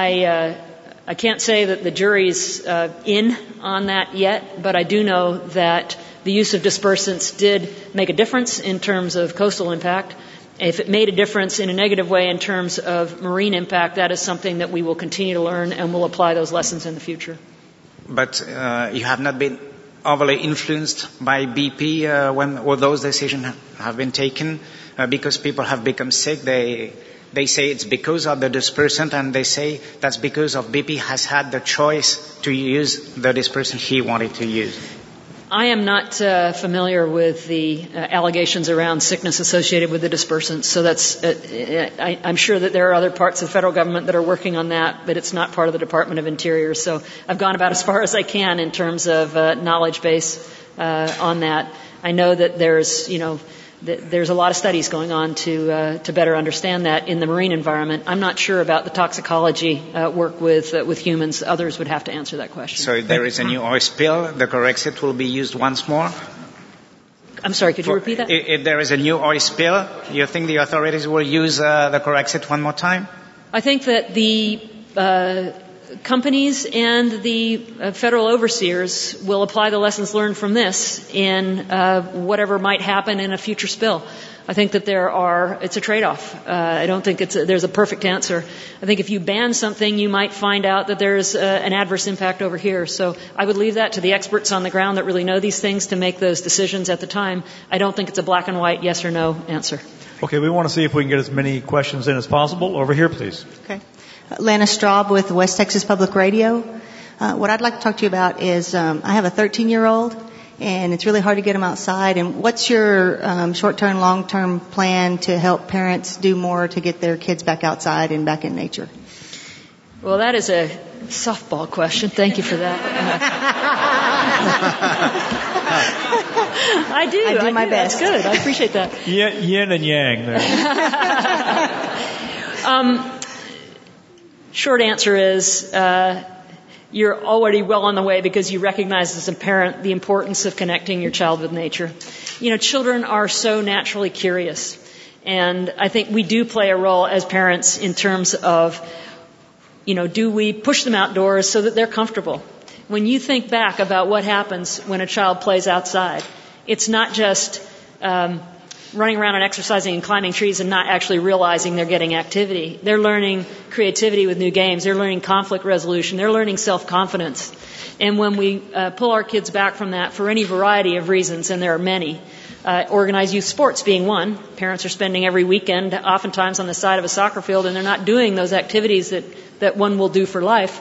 B: I can't say that the jury's in on that yet, but I do know that the use of dispersants did make a difference in terms of coastal impact. If it made a difference in a negative way in terms of marine impact, that is something that we will continue to learn and will apply those lessons in the future.
F: But you have not been overly influenced by BP when all those decisions have been taken because people have become sick. They say it's because of the dispersant, and they say that's because of BP has had the choice to use the dispersant he wanted to use.
B: I am not familiar with the allegations around sickness associated with the dispersants, so that's. I'm sure that there are other parts of the federal government that are working on that, but it's not part of the Department of Interior. So I've gone about as far as I can in terms of knowledge base on that. I know that there's a lot of studies going on to better understand that in the marine environment. I'm not sure about the toxicology work with humans. Others would have to answer that question.
F: So if there is a new oil spill, the Corexit will be used once more?
B: I'm sorry, could you repeat that?
F: If there is a new oil spill, you think the authorities will use the Corexit one more time?
B: I think that the companies and the federal overseers will apply the lessons learned from this in whatever might happen in a future spill. I think that it's a trade-off. I don't think there's a perfect answer. I think if you ban something, you might find out that there's an adverse impact over here. So I would leave that to the experts on the ground that really know these things to make those decisions at the time. I don't think it's a black and white yes or no answer.
A: Okay, we want to see if we can get as many questions in as possible. Over here, please.
G: Okay. Lana Straub with West Texas Public Radio. What I'd like to talk to you about is I have a 13-year-old, and it's really hard to get him outside. And what's your short-term, long-term plan to help parents do more to get their kids back outside and back in nature?
B: Well, that is a softball question. Thank you for that. I do my best. That's good. I appreciate that.
A: Yin and yang there.
B: Short answer is you're already well on the way because you recognize as a parent the importance of connecting your child with nature. Children are so naturally curious. And I think we do play a role as parents in terms of, do we push them outdoors so that they're comfortable? When you think back about what happens when a child plays outside, it's not just running around and exercising and climbing trees and not actually realizing they're getting activity. They're learning creativity with new games. They're learning conflict resolution. They're learning self-confidence. And when we pull our kids back from that for any variety of reasons, and there are many, organized youth sports being one. Parents are spending every weekend oftentimes on the side of a soccer field, and they're not doing those activities that one will do for life.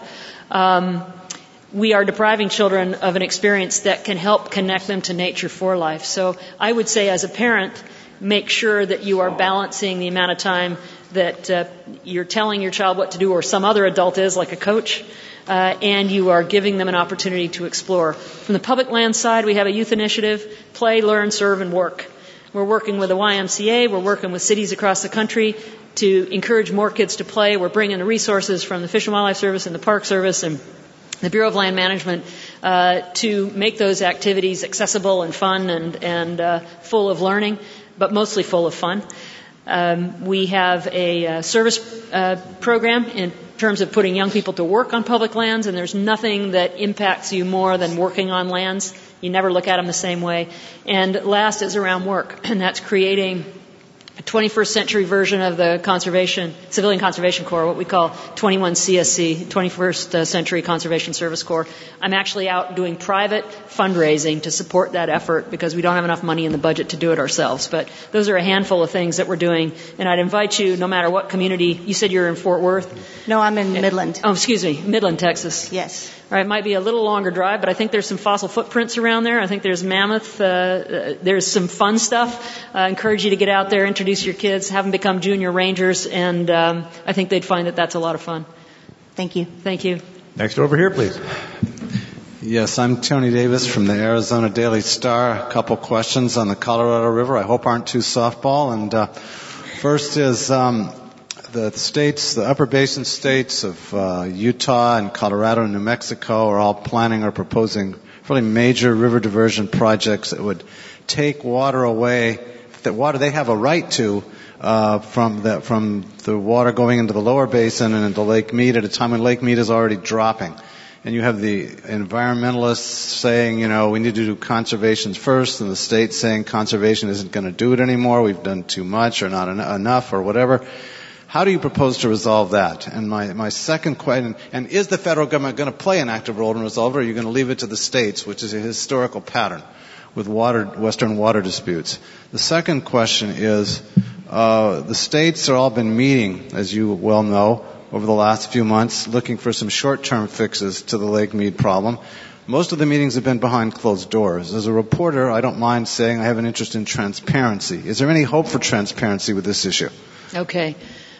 B: We are depriving children of an experience that can help connect them to nature for life. So I would say as a parent, make sure that you are balancing the amount of time that you're telling your child what to do or some other adult is, like a coach, and you are giving them an opportunity to explore. From the public land side, we have a youth initiative, Play, Learn, Serve, and Work. We're working with the YMCA. We're working with cities across the country to encourage more kids to play. We're bringing the resources from the Fish and Wildlife Service and the Park Service and the Bureau of Land Management to make those activities accessible and fun and full of learning, but mostly full of fun. We have a service program in terms of putting young people to work on public lands, and there's nothing that impacts you more than working on lands. You never look at them the same way. And last is around work, and that's creating a 21st century version of the Civilian Conservation Corps, what we call 21 CSC, 21st Century Conservation Service Corps. I'm actually out doing private fundraising to support that effort because we don't have enough money in the budget to do it ourselves. But those are a handful of things that we're doing. And I'd invite you, no matter what community, you said you're in Fort Worth?
G: No, I'm in Midland.
B: Oh, excuse me, Midland, Texas.
G: Yes.
B: All right, it might be a little longer drive, but I think there's some fossil footprints around there. I think there's mammoth. There's some fun stuff. I encourage you to get out there, introduce your kids, have them become junior rangers, and I think they'd find that that's a lot of fun.
G: Thank you.
B: Thank you.
A: Next over here, please.
H: Yes, I'm Tony Davis from the Arizona Daily Star. A couple questions on the Colorado River. I hope aren't too softball. And first is the states, the upper basin states of Utah and Colorado and New Mexico are all planning or proposing really major river diversion projects that would take water away, that water they have a right to, from the water going into the lower basin and into Lake Mead at a time when Lake Mead is already dropping. And you have the environmentalists saying, we need to do conservation first, and the state saying conservation isn't going to do it anymore, we've done too much or not enough or whatever. How do you propose to resolve that? And my second question, and is the federal government going to play an active role in resolving it, or are you going to leave it to the states, which is a historical pattern with Western water disputes? The second question is, the states have all been meeting, as you well know, over the last few months, looking for some short-term fixes to the Lake Mead problem. Most of the meetings have been behind closed doors. As a reporter, I don't mind saying I have an interest in transparency. Is there any hope for transparency with this issue?
B: Okay.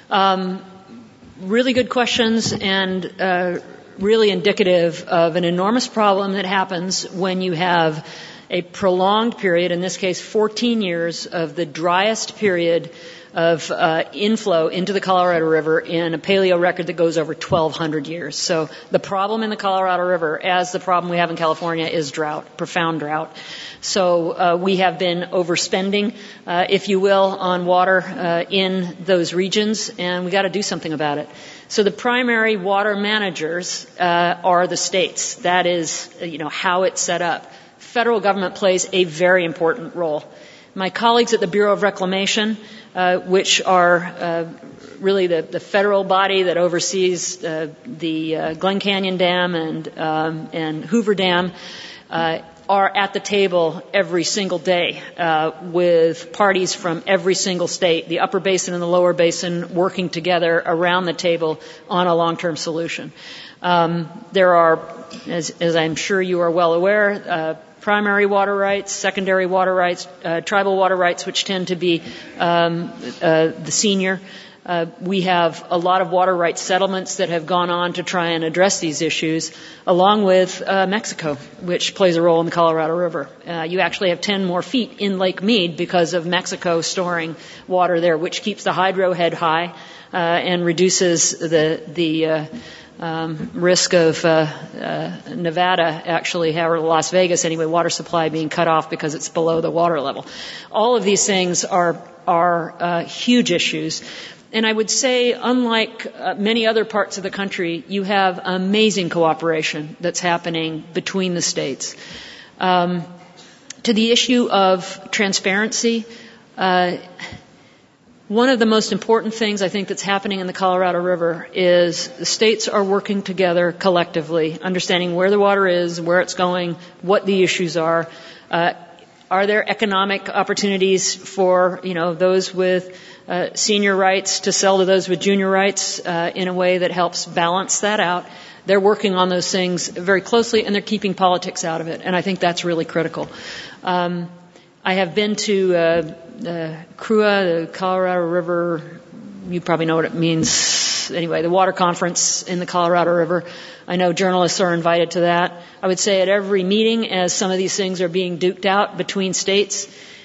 B: Really good questions and really indicative of an enormous problem that happens when you have a prolonged period, in this case 14 years, of the driest period of inflow into the Colorado River in a paleo record that goes over 1,200 years. So the problem in the Colorado River, as the problem we have in California, is drought, profound drought. So we have been overspending, if you will, on water in those regions, and we got to do something about it. So the primary water managers are the states. That is, how it's set up. Federal government plays a very important role. My colleagues at the Bureau of Reclamation, which are really the federal body that oversees the Glen Canyon Dam and Hoover Dam, are at the table every single day with parties from every single state, the upper basin and the lower basin, working together around the table on a long-term solution. There are, as I'm sure you are well aware, primary water rights, secondary water rights, tribal water rights, which tend to be the senior. We have a lot of water rights settlements that have gone on to try and address these issues, along with Mexico, which plays a role in the Colorado River. You actually have 10 more feet in Lake Mead because of Mexico storing water there, which keeps the hydro head high and reduces the risk of Nevada, actually, or Las Vegas anyway, water supply being cut off because it's below the water level. All of these things are huge issues. And I would say, unlike many other parts of the country, you have amazing cooperation that's happening between the states. To the issue of transparency, one of the most important things I think that's happening in the Colorado River is the states are working together collectively, understanding where the water is, where it's going, what the issues are. Are there economic opportunities for, those with senior rights to sell to those with junior rights in a way that helps balance that out? They're working on those things very closely, and they're keeping politics out of it, and I think that's really critical. I have been to CRUA, the Colorado River, you probably know what it means, anyway, the water conference in the Colorado River. I know journalists are invited to that. I would say at every meeting, as some of these things are being duked out between states,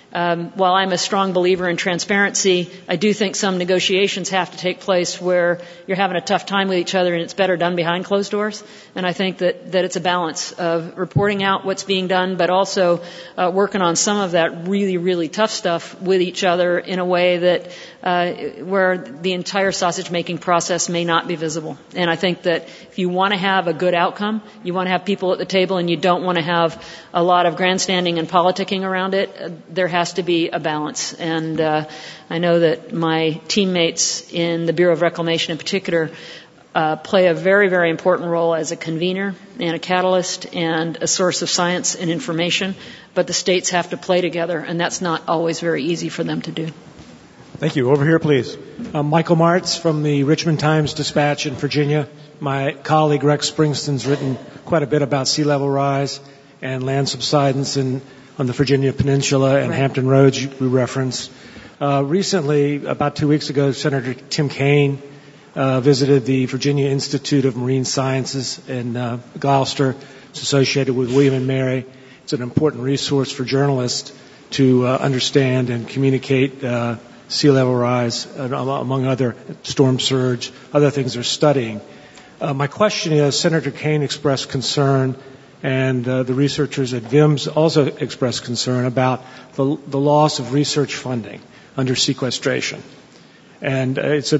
B: While I'm a strong believer in transparency, I do think some negotiations have to take place where you're having a tough time with each other and it's better done behind closed doors. And I think that it's a balance of reporting out what's being done, but also working on some of that really, really tough stuff with each other in a way that where the entire sausage-making process may not be visible. And I think that if you want to have a good outcome, you want to have people at the table and you don't want to have a lot of grandstanding and politicking around it, there has to be a balance. And I know that my teammates in the Bureau of Reclamation in particular play a very, very important role as a convener and a catalyst and a source of science and information, but the states have to play together, and that's not always very easy for them to do.
A: Thank you. Over here, please.
I: Michael Martz from the Richmond Times-Dispatch in Virginia. My colleague Rex Springston's written quite a bit about sea level rise and land subsidence on the Virginia Peninsula and Hampton Roads we referenced. Recently, about 2 weeks ago, Senator Tim Kaine visited the Virginia Institute of Marine Sciences in Gloucester. It's associated with William and Mary. It's an important resource for journalists to understand and communicate sea level rise, among other storm surge, other things they're studying. My question is, Senator Kaine expressed concern, and the researchers at VIMS also expressed concern about the loss of research funding under sequestration. And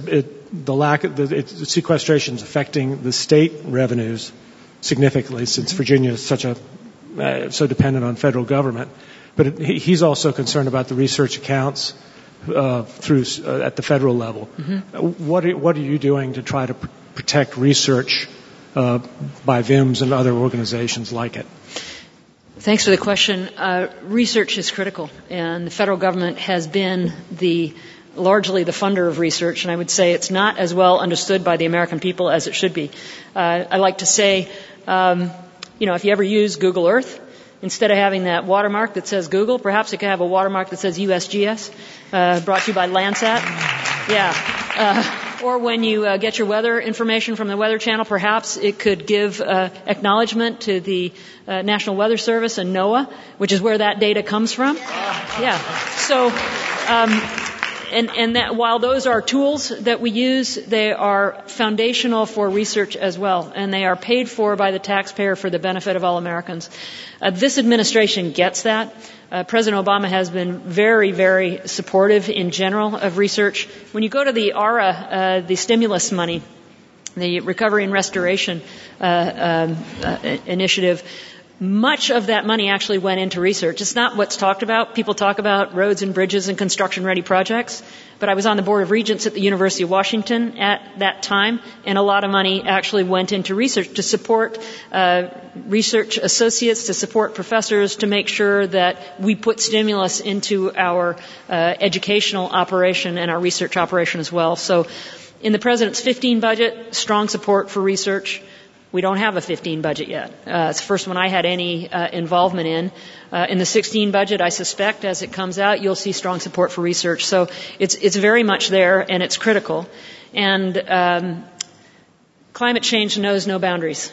I: sequestration is affecting the state revenues significantly, since Virginia is so dependent on federal government. But he's also concerned about the research accounts at the federal level. Mm-hmm. What are you doing to try to protect research by VIMS and other organizations like it?
B: Thanks for the question. Research is critical, and the federal government has been largely the funder of research, and I would say it's not as well understood by the American people as it should be. I like to say, if you ever use Google Earth, instead of having that watermark that says Google, perhaps it could have a watermark that says USGS, brought to you by Landsat. Yeah. Or when you get your weather information from the Weather Channel, perhaps it could give acknowledgement to the National Weather Service and NOAA, which is where that data comes from. Yeah. So, and that while those are tools that we use, they are foundational for research as well, and they are paid for by the taxpayer for the benefit of all Americans. This administration gets that. President Obama has been very, very supportive in general of research. When you go to the ARA, the stimulus money, the Recovery and Restoration initiative, much of that money actually went into research. It's not what's talked about. People talk about roads and bridges and construction-ready projects. But I was on the Board of Regents at the University of Washington at that time, and a lot of money actually went into research to support research associates, to support professors, to make sure that we put stimulus into our educational operation and our research operation as well. So in the President's 15 budget, strong support for research. We don't have a 15 budget yet. It's the first one I had any involvement in. In the 16 budget, I suspect, as it comes out, you'll see strong support for research. So it's very much there, and it's critical. And climate change knows no boundaries.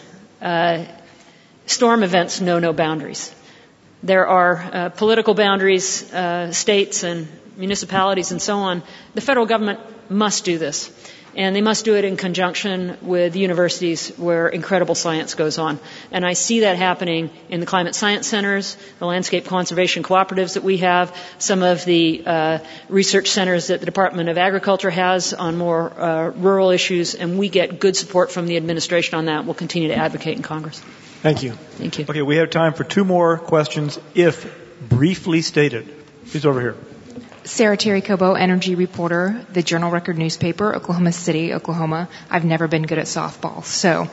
B: Storm events know no boundaries. There are political boundaries, states and municipalities and so on. The federal government must do this. And they must do it in conjunction with universities where incredible science goes on. And I see that happening in the climate science centers, the landscape conservation cooperatives that we have, some of the research centers that the Department of Agriculture has on more rural issues, and we get good support from the administration on that. We'll continue to advocate in Congress.
I: Thank you.
B: Thank you.
A: Okay, we have time for two more questions, if briefly stated. Please, over here.
J: Sarah Terry Cobo, energy reporter, the Journal Record newspaper, Oklahoma City, Oklahoma. I've never been good at softball. So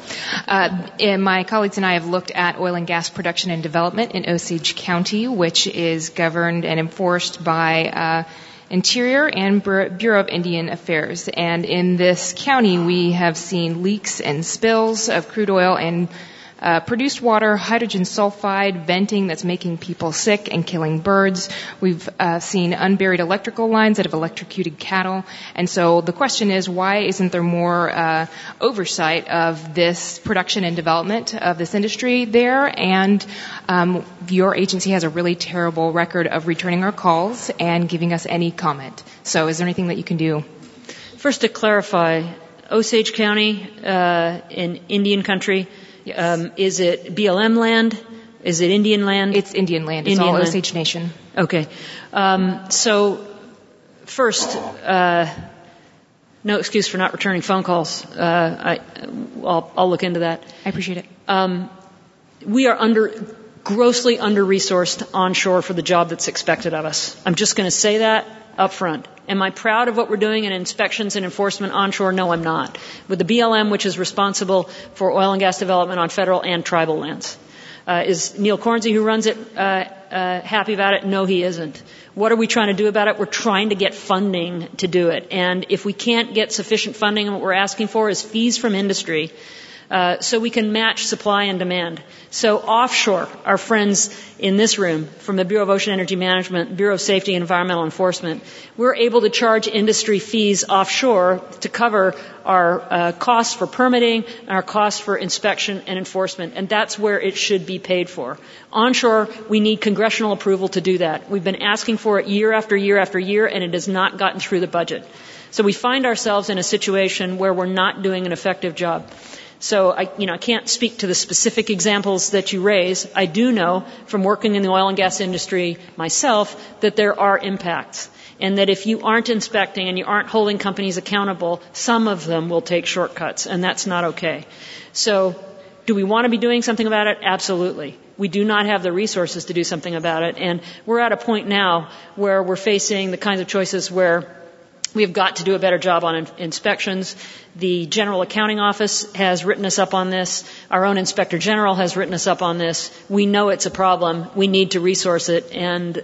J: my colleagues and I have looked at oil and gas production and development in Osage County, which is governed and enforced by Interior and Bureau of Indian Affairs. And in this county, we have seen leaks and spills of crude oil and produced water, hydrogen sulfide, venting that's making people sick and killing birds. We've seen unburied electrical lines that have electrocuted cattle. And so the question is, why isn't there more oversight of this production and development of this industry there? And your agency has a really terrible record of returning our calls and giving us any comment. So is there anything that you can do?
B: First, to clarify, Osage County in Indian country, is it BLM land? Is it Indian land?
J: It's Indian land. It's all Osage Nation.
B: Okay. So, first, no excuse for not returning phone calls. I'll look into that.
J: I appreciate it.
B: We are grossly under-resourced onshore for the job that's expected of us. I'm just going to say that up front. Am I proud of what we're doing in inspections and enforcement onshore? No, I'm not. With the BLM, which is responsible for oil and gas development on federal and tribal lands. Is Neil Cornsey, who runs it, happy about it? No, he isn't. What are we trying to do about it? We're trying to get funding to do it. And if we can't get sufficient funding, what we're asking for is fees from industry so we can match supply and demand. So offshore, our friends in this room from the Bureau of Ocean Energy Management, Bureau of Safety and Environmental Enforcement, we're able to charge industry fees offshore to cover our costs for permitting, our costs for inspection and enforcement, and that's where it should be paid for. Onshore, we need congressional approval to do that. We've been asking for it year after year after year, and it has not gotten through the budget. So we find ourselves in a situation where we're not doing an effective job. So I can't speak to the specific examples that you raise. I do know from working in the oil and gas industry myself that there are impacts. And that if you aren't inspecting and you aren't holding companies accountable, some of them will take shortcuts, and that's not okay. So do we want to be doing something about it? Absolutely. We do not have the resources to do something about it. And we're at a point now where we're facing the kinds of choices where we have got to do a better job on inspections. The General Accounting Office has written us up on this. Our own Inspector General has written us up on this. We know it's a problem. We need to resource it. And,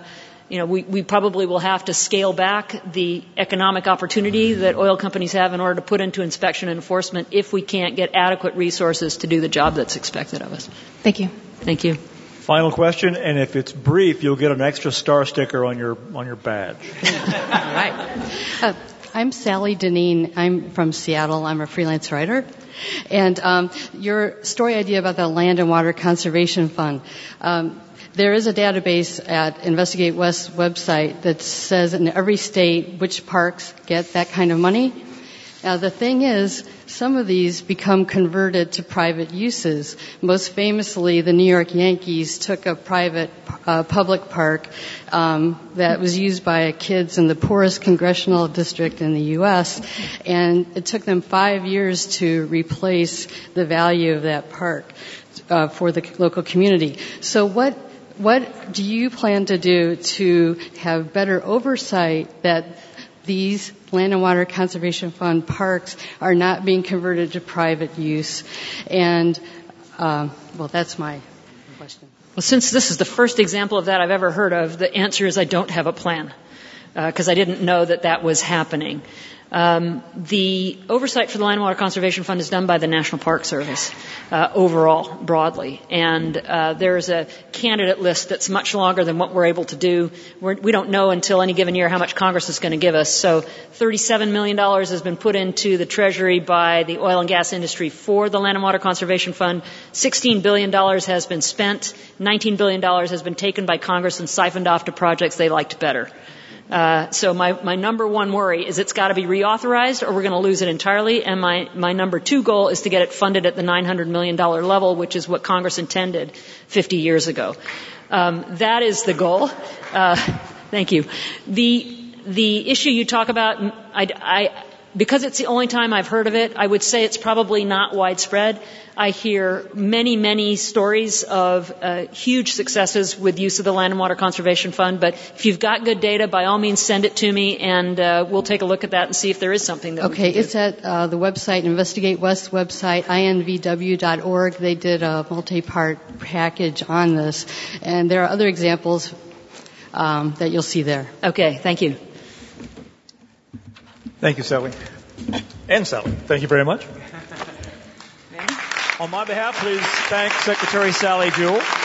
B: we probably will have to scale back the economic opportunity that oil companies have in order to put into inspection and enforcement if we can't get adequate resources to do the job that's expected of us.
J: Thank you.
B: Thank you.
A: Final question, and if it's brief, you'll get an extra star sticker on your badge.
B: All right.
K: I'm Sally Deneen. I'm from Seattle. I'm a freelance writer. And your story idea about the Land and Water Conservation Fund, there is a database at Investigate West's website that says in every state which parks get that kind of money. Now, the thing is, some of these become converted to private uses. Most famously, the New York Yankees took a private public park that was used by kids in the poorest congressional district in the U.S., and it took them 5 years to replace the value of that park for the local community. So what do you plan to do to have better oversight that these Land and Water Conservation Fund parks are not being converted to private use? And, that's my question.
B: Well, since this is the first example of that I've ever heard of, the answer is I don't have a plan, because I didn't know that was happening. The oversight for the Land and Water Conservation Fund is done by the National Park Service, overall, broadly. And there's a candidate list that's much longer than what we're able to do. We don't know until any given year how much Congress is going to give us. So $37 million has been put into the Treasury by the oil and gas industry for the Land and Water Conservation Fund. $16 billion has been spent. $19 billion has been taken by Congress and siphoned off to projects they liked better. So my number one worry is it's got to be reauthorized or we're going to lose it entirely. And my number two goal is to get it funded at the $900 million level, which is what Congress intended 50 years ago. That is the goal. Thank you. The issue you talk about, because it's the only time I've heard of it, I would say it's probably not widespread. I hear many, many stories of huge successes with use of the Land and Water Conservation Fund, but if you've got good data, by all means send it to me, and we'll take a look at that and see if there is something that we can do.
K: It's at the website, Investigate West website, invw.org. They did a multi-part package on this, and there are other examples that you'll see there.
B: Okay, thank you.
A: Thank you, Sally. And Sally, thank you very much. On my behalf, please thank Secretary Sally Jewell.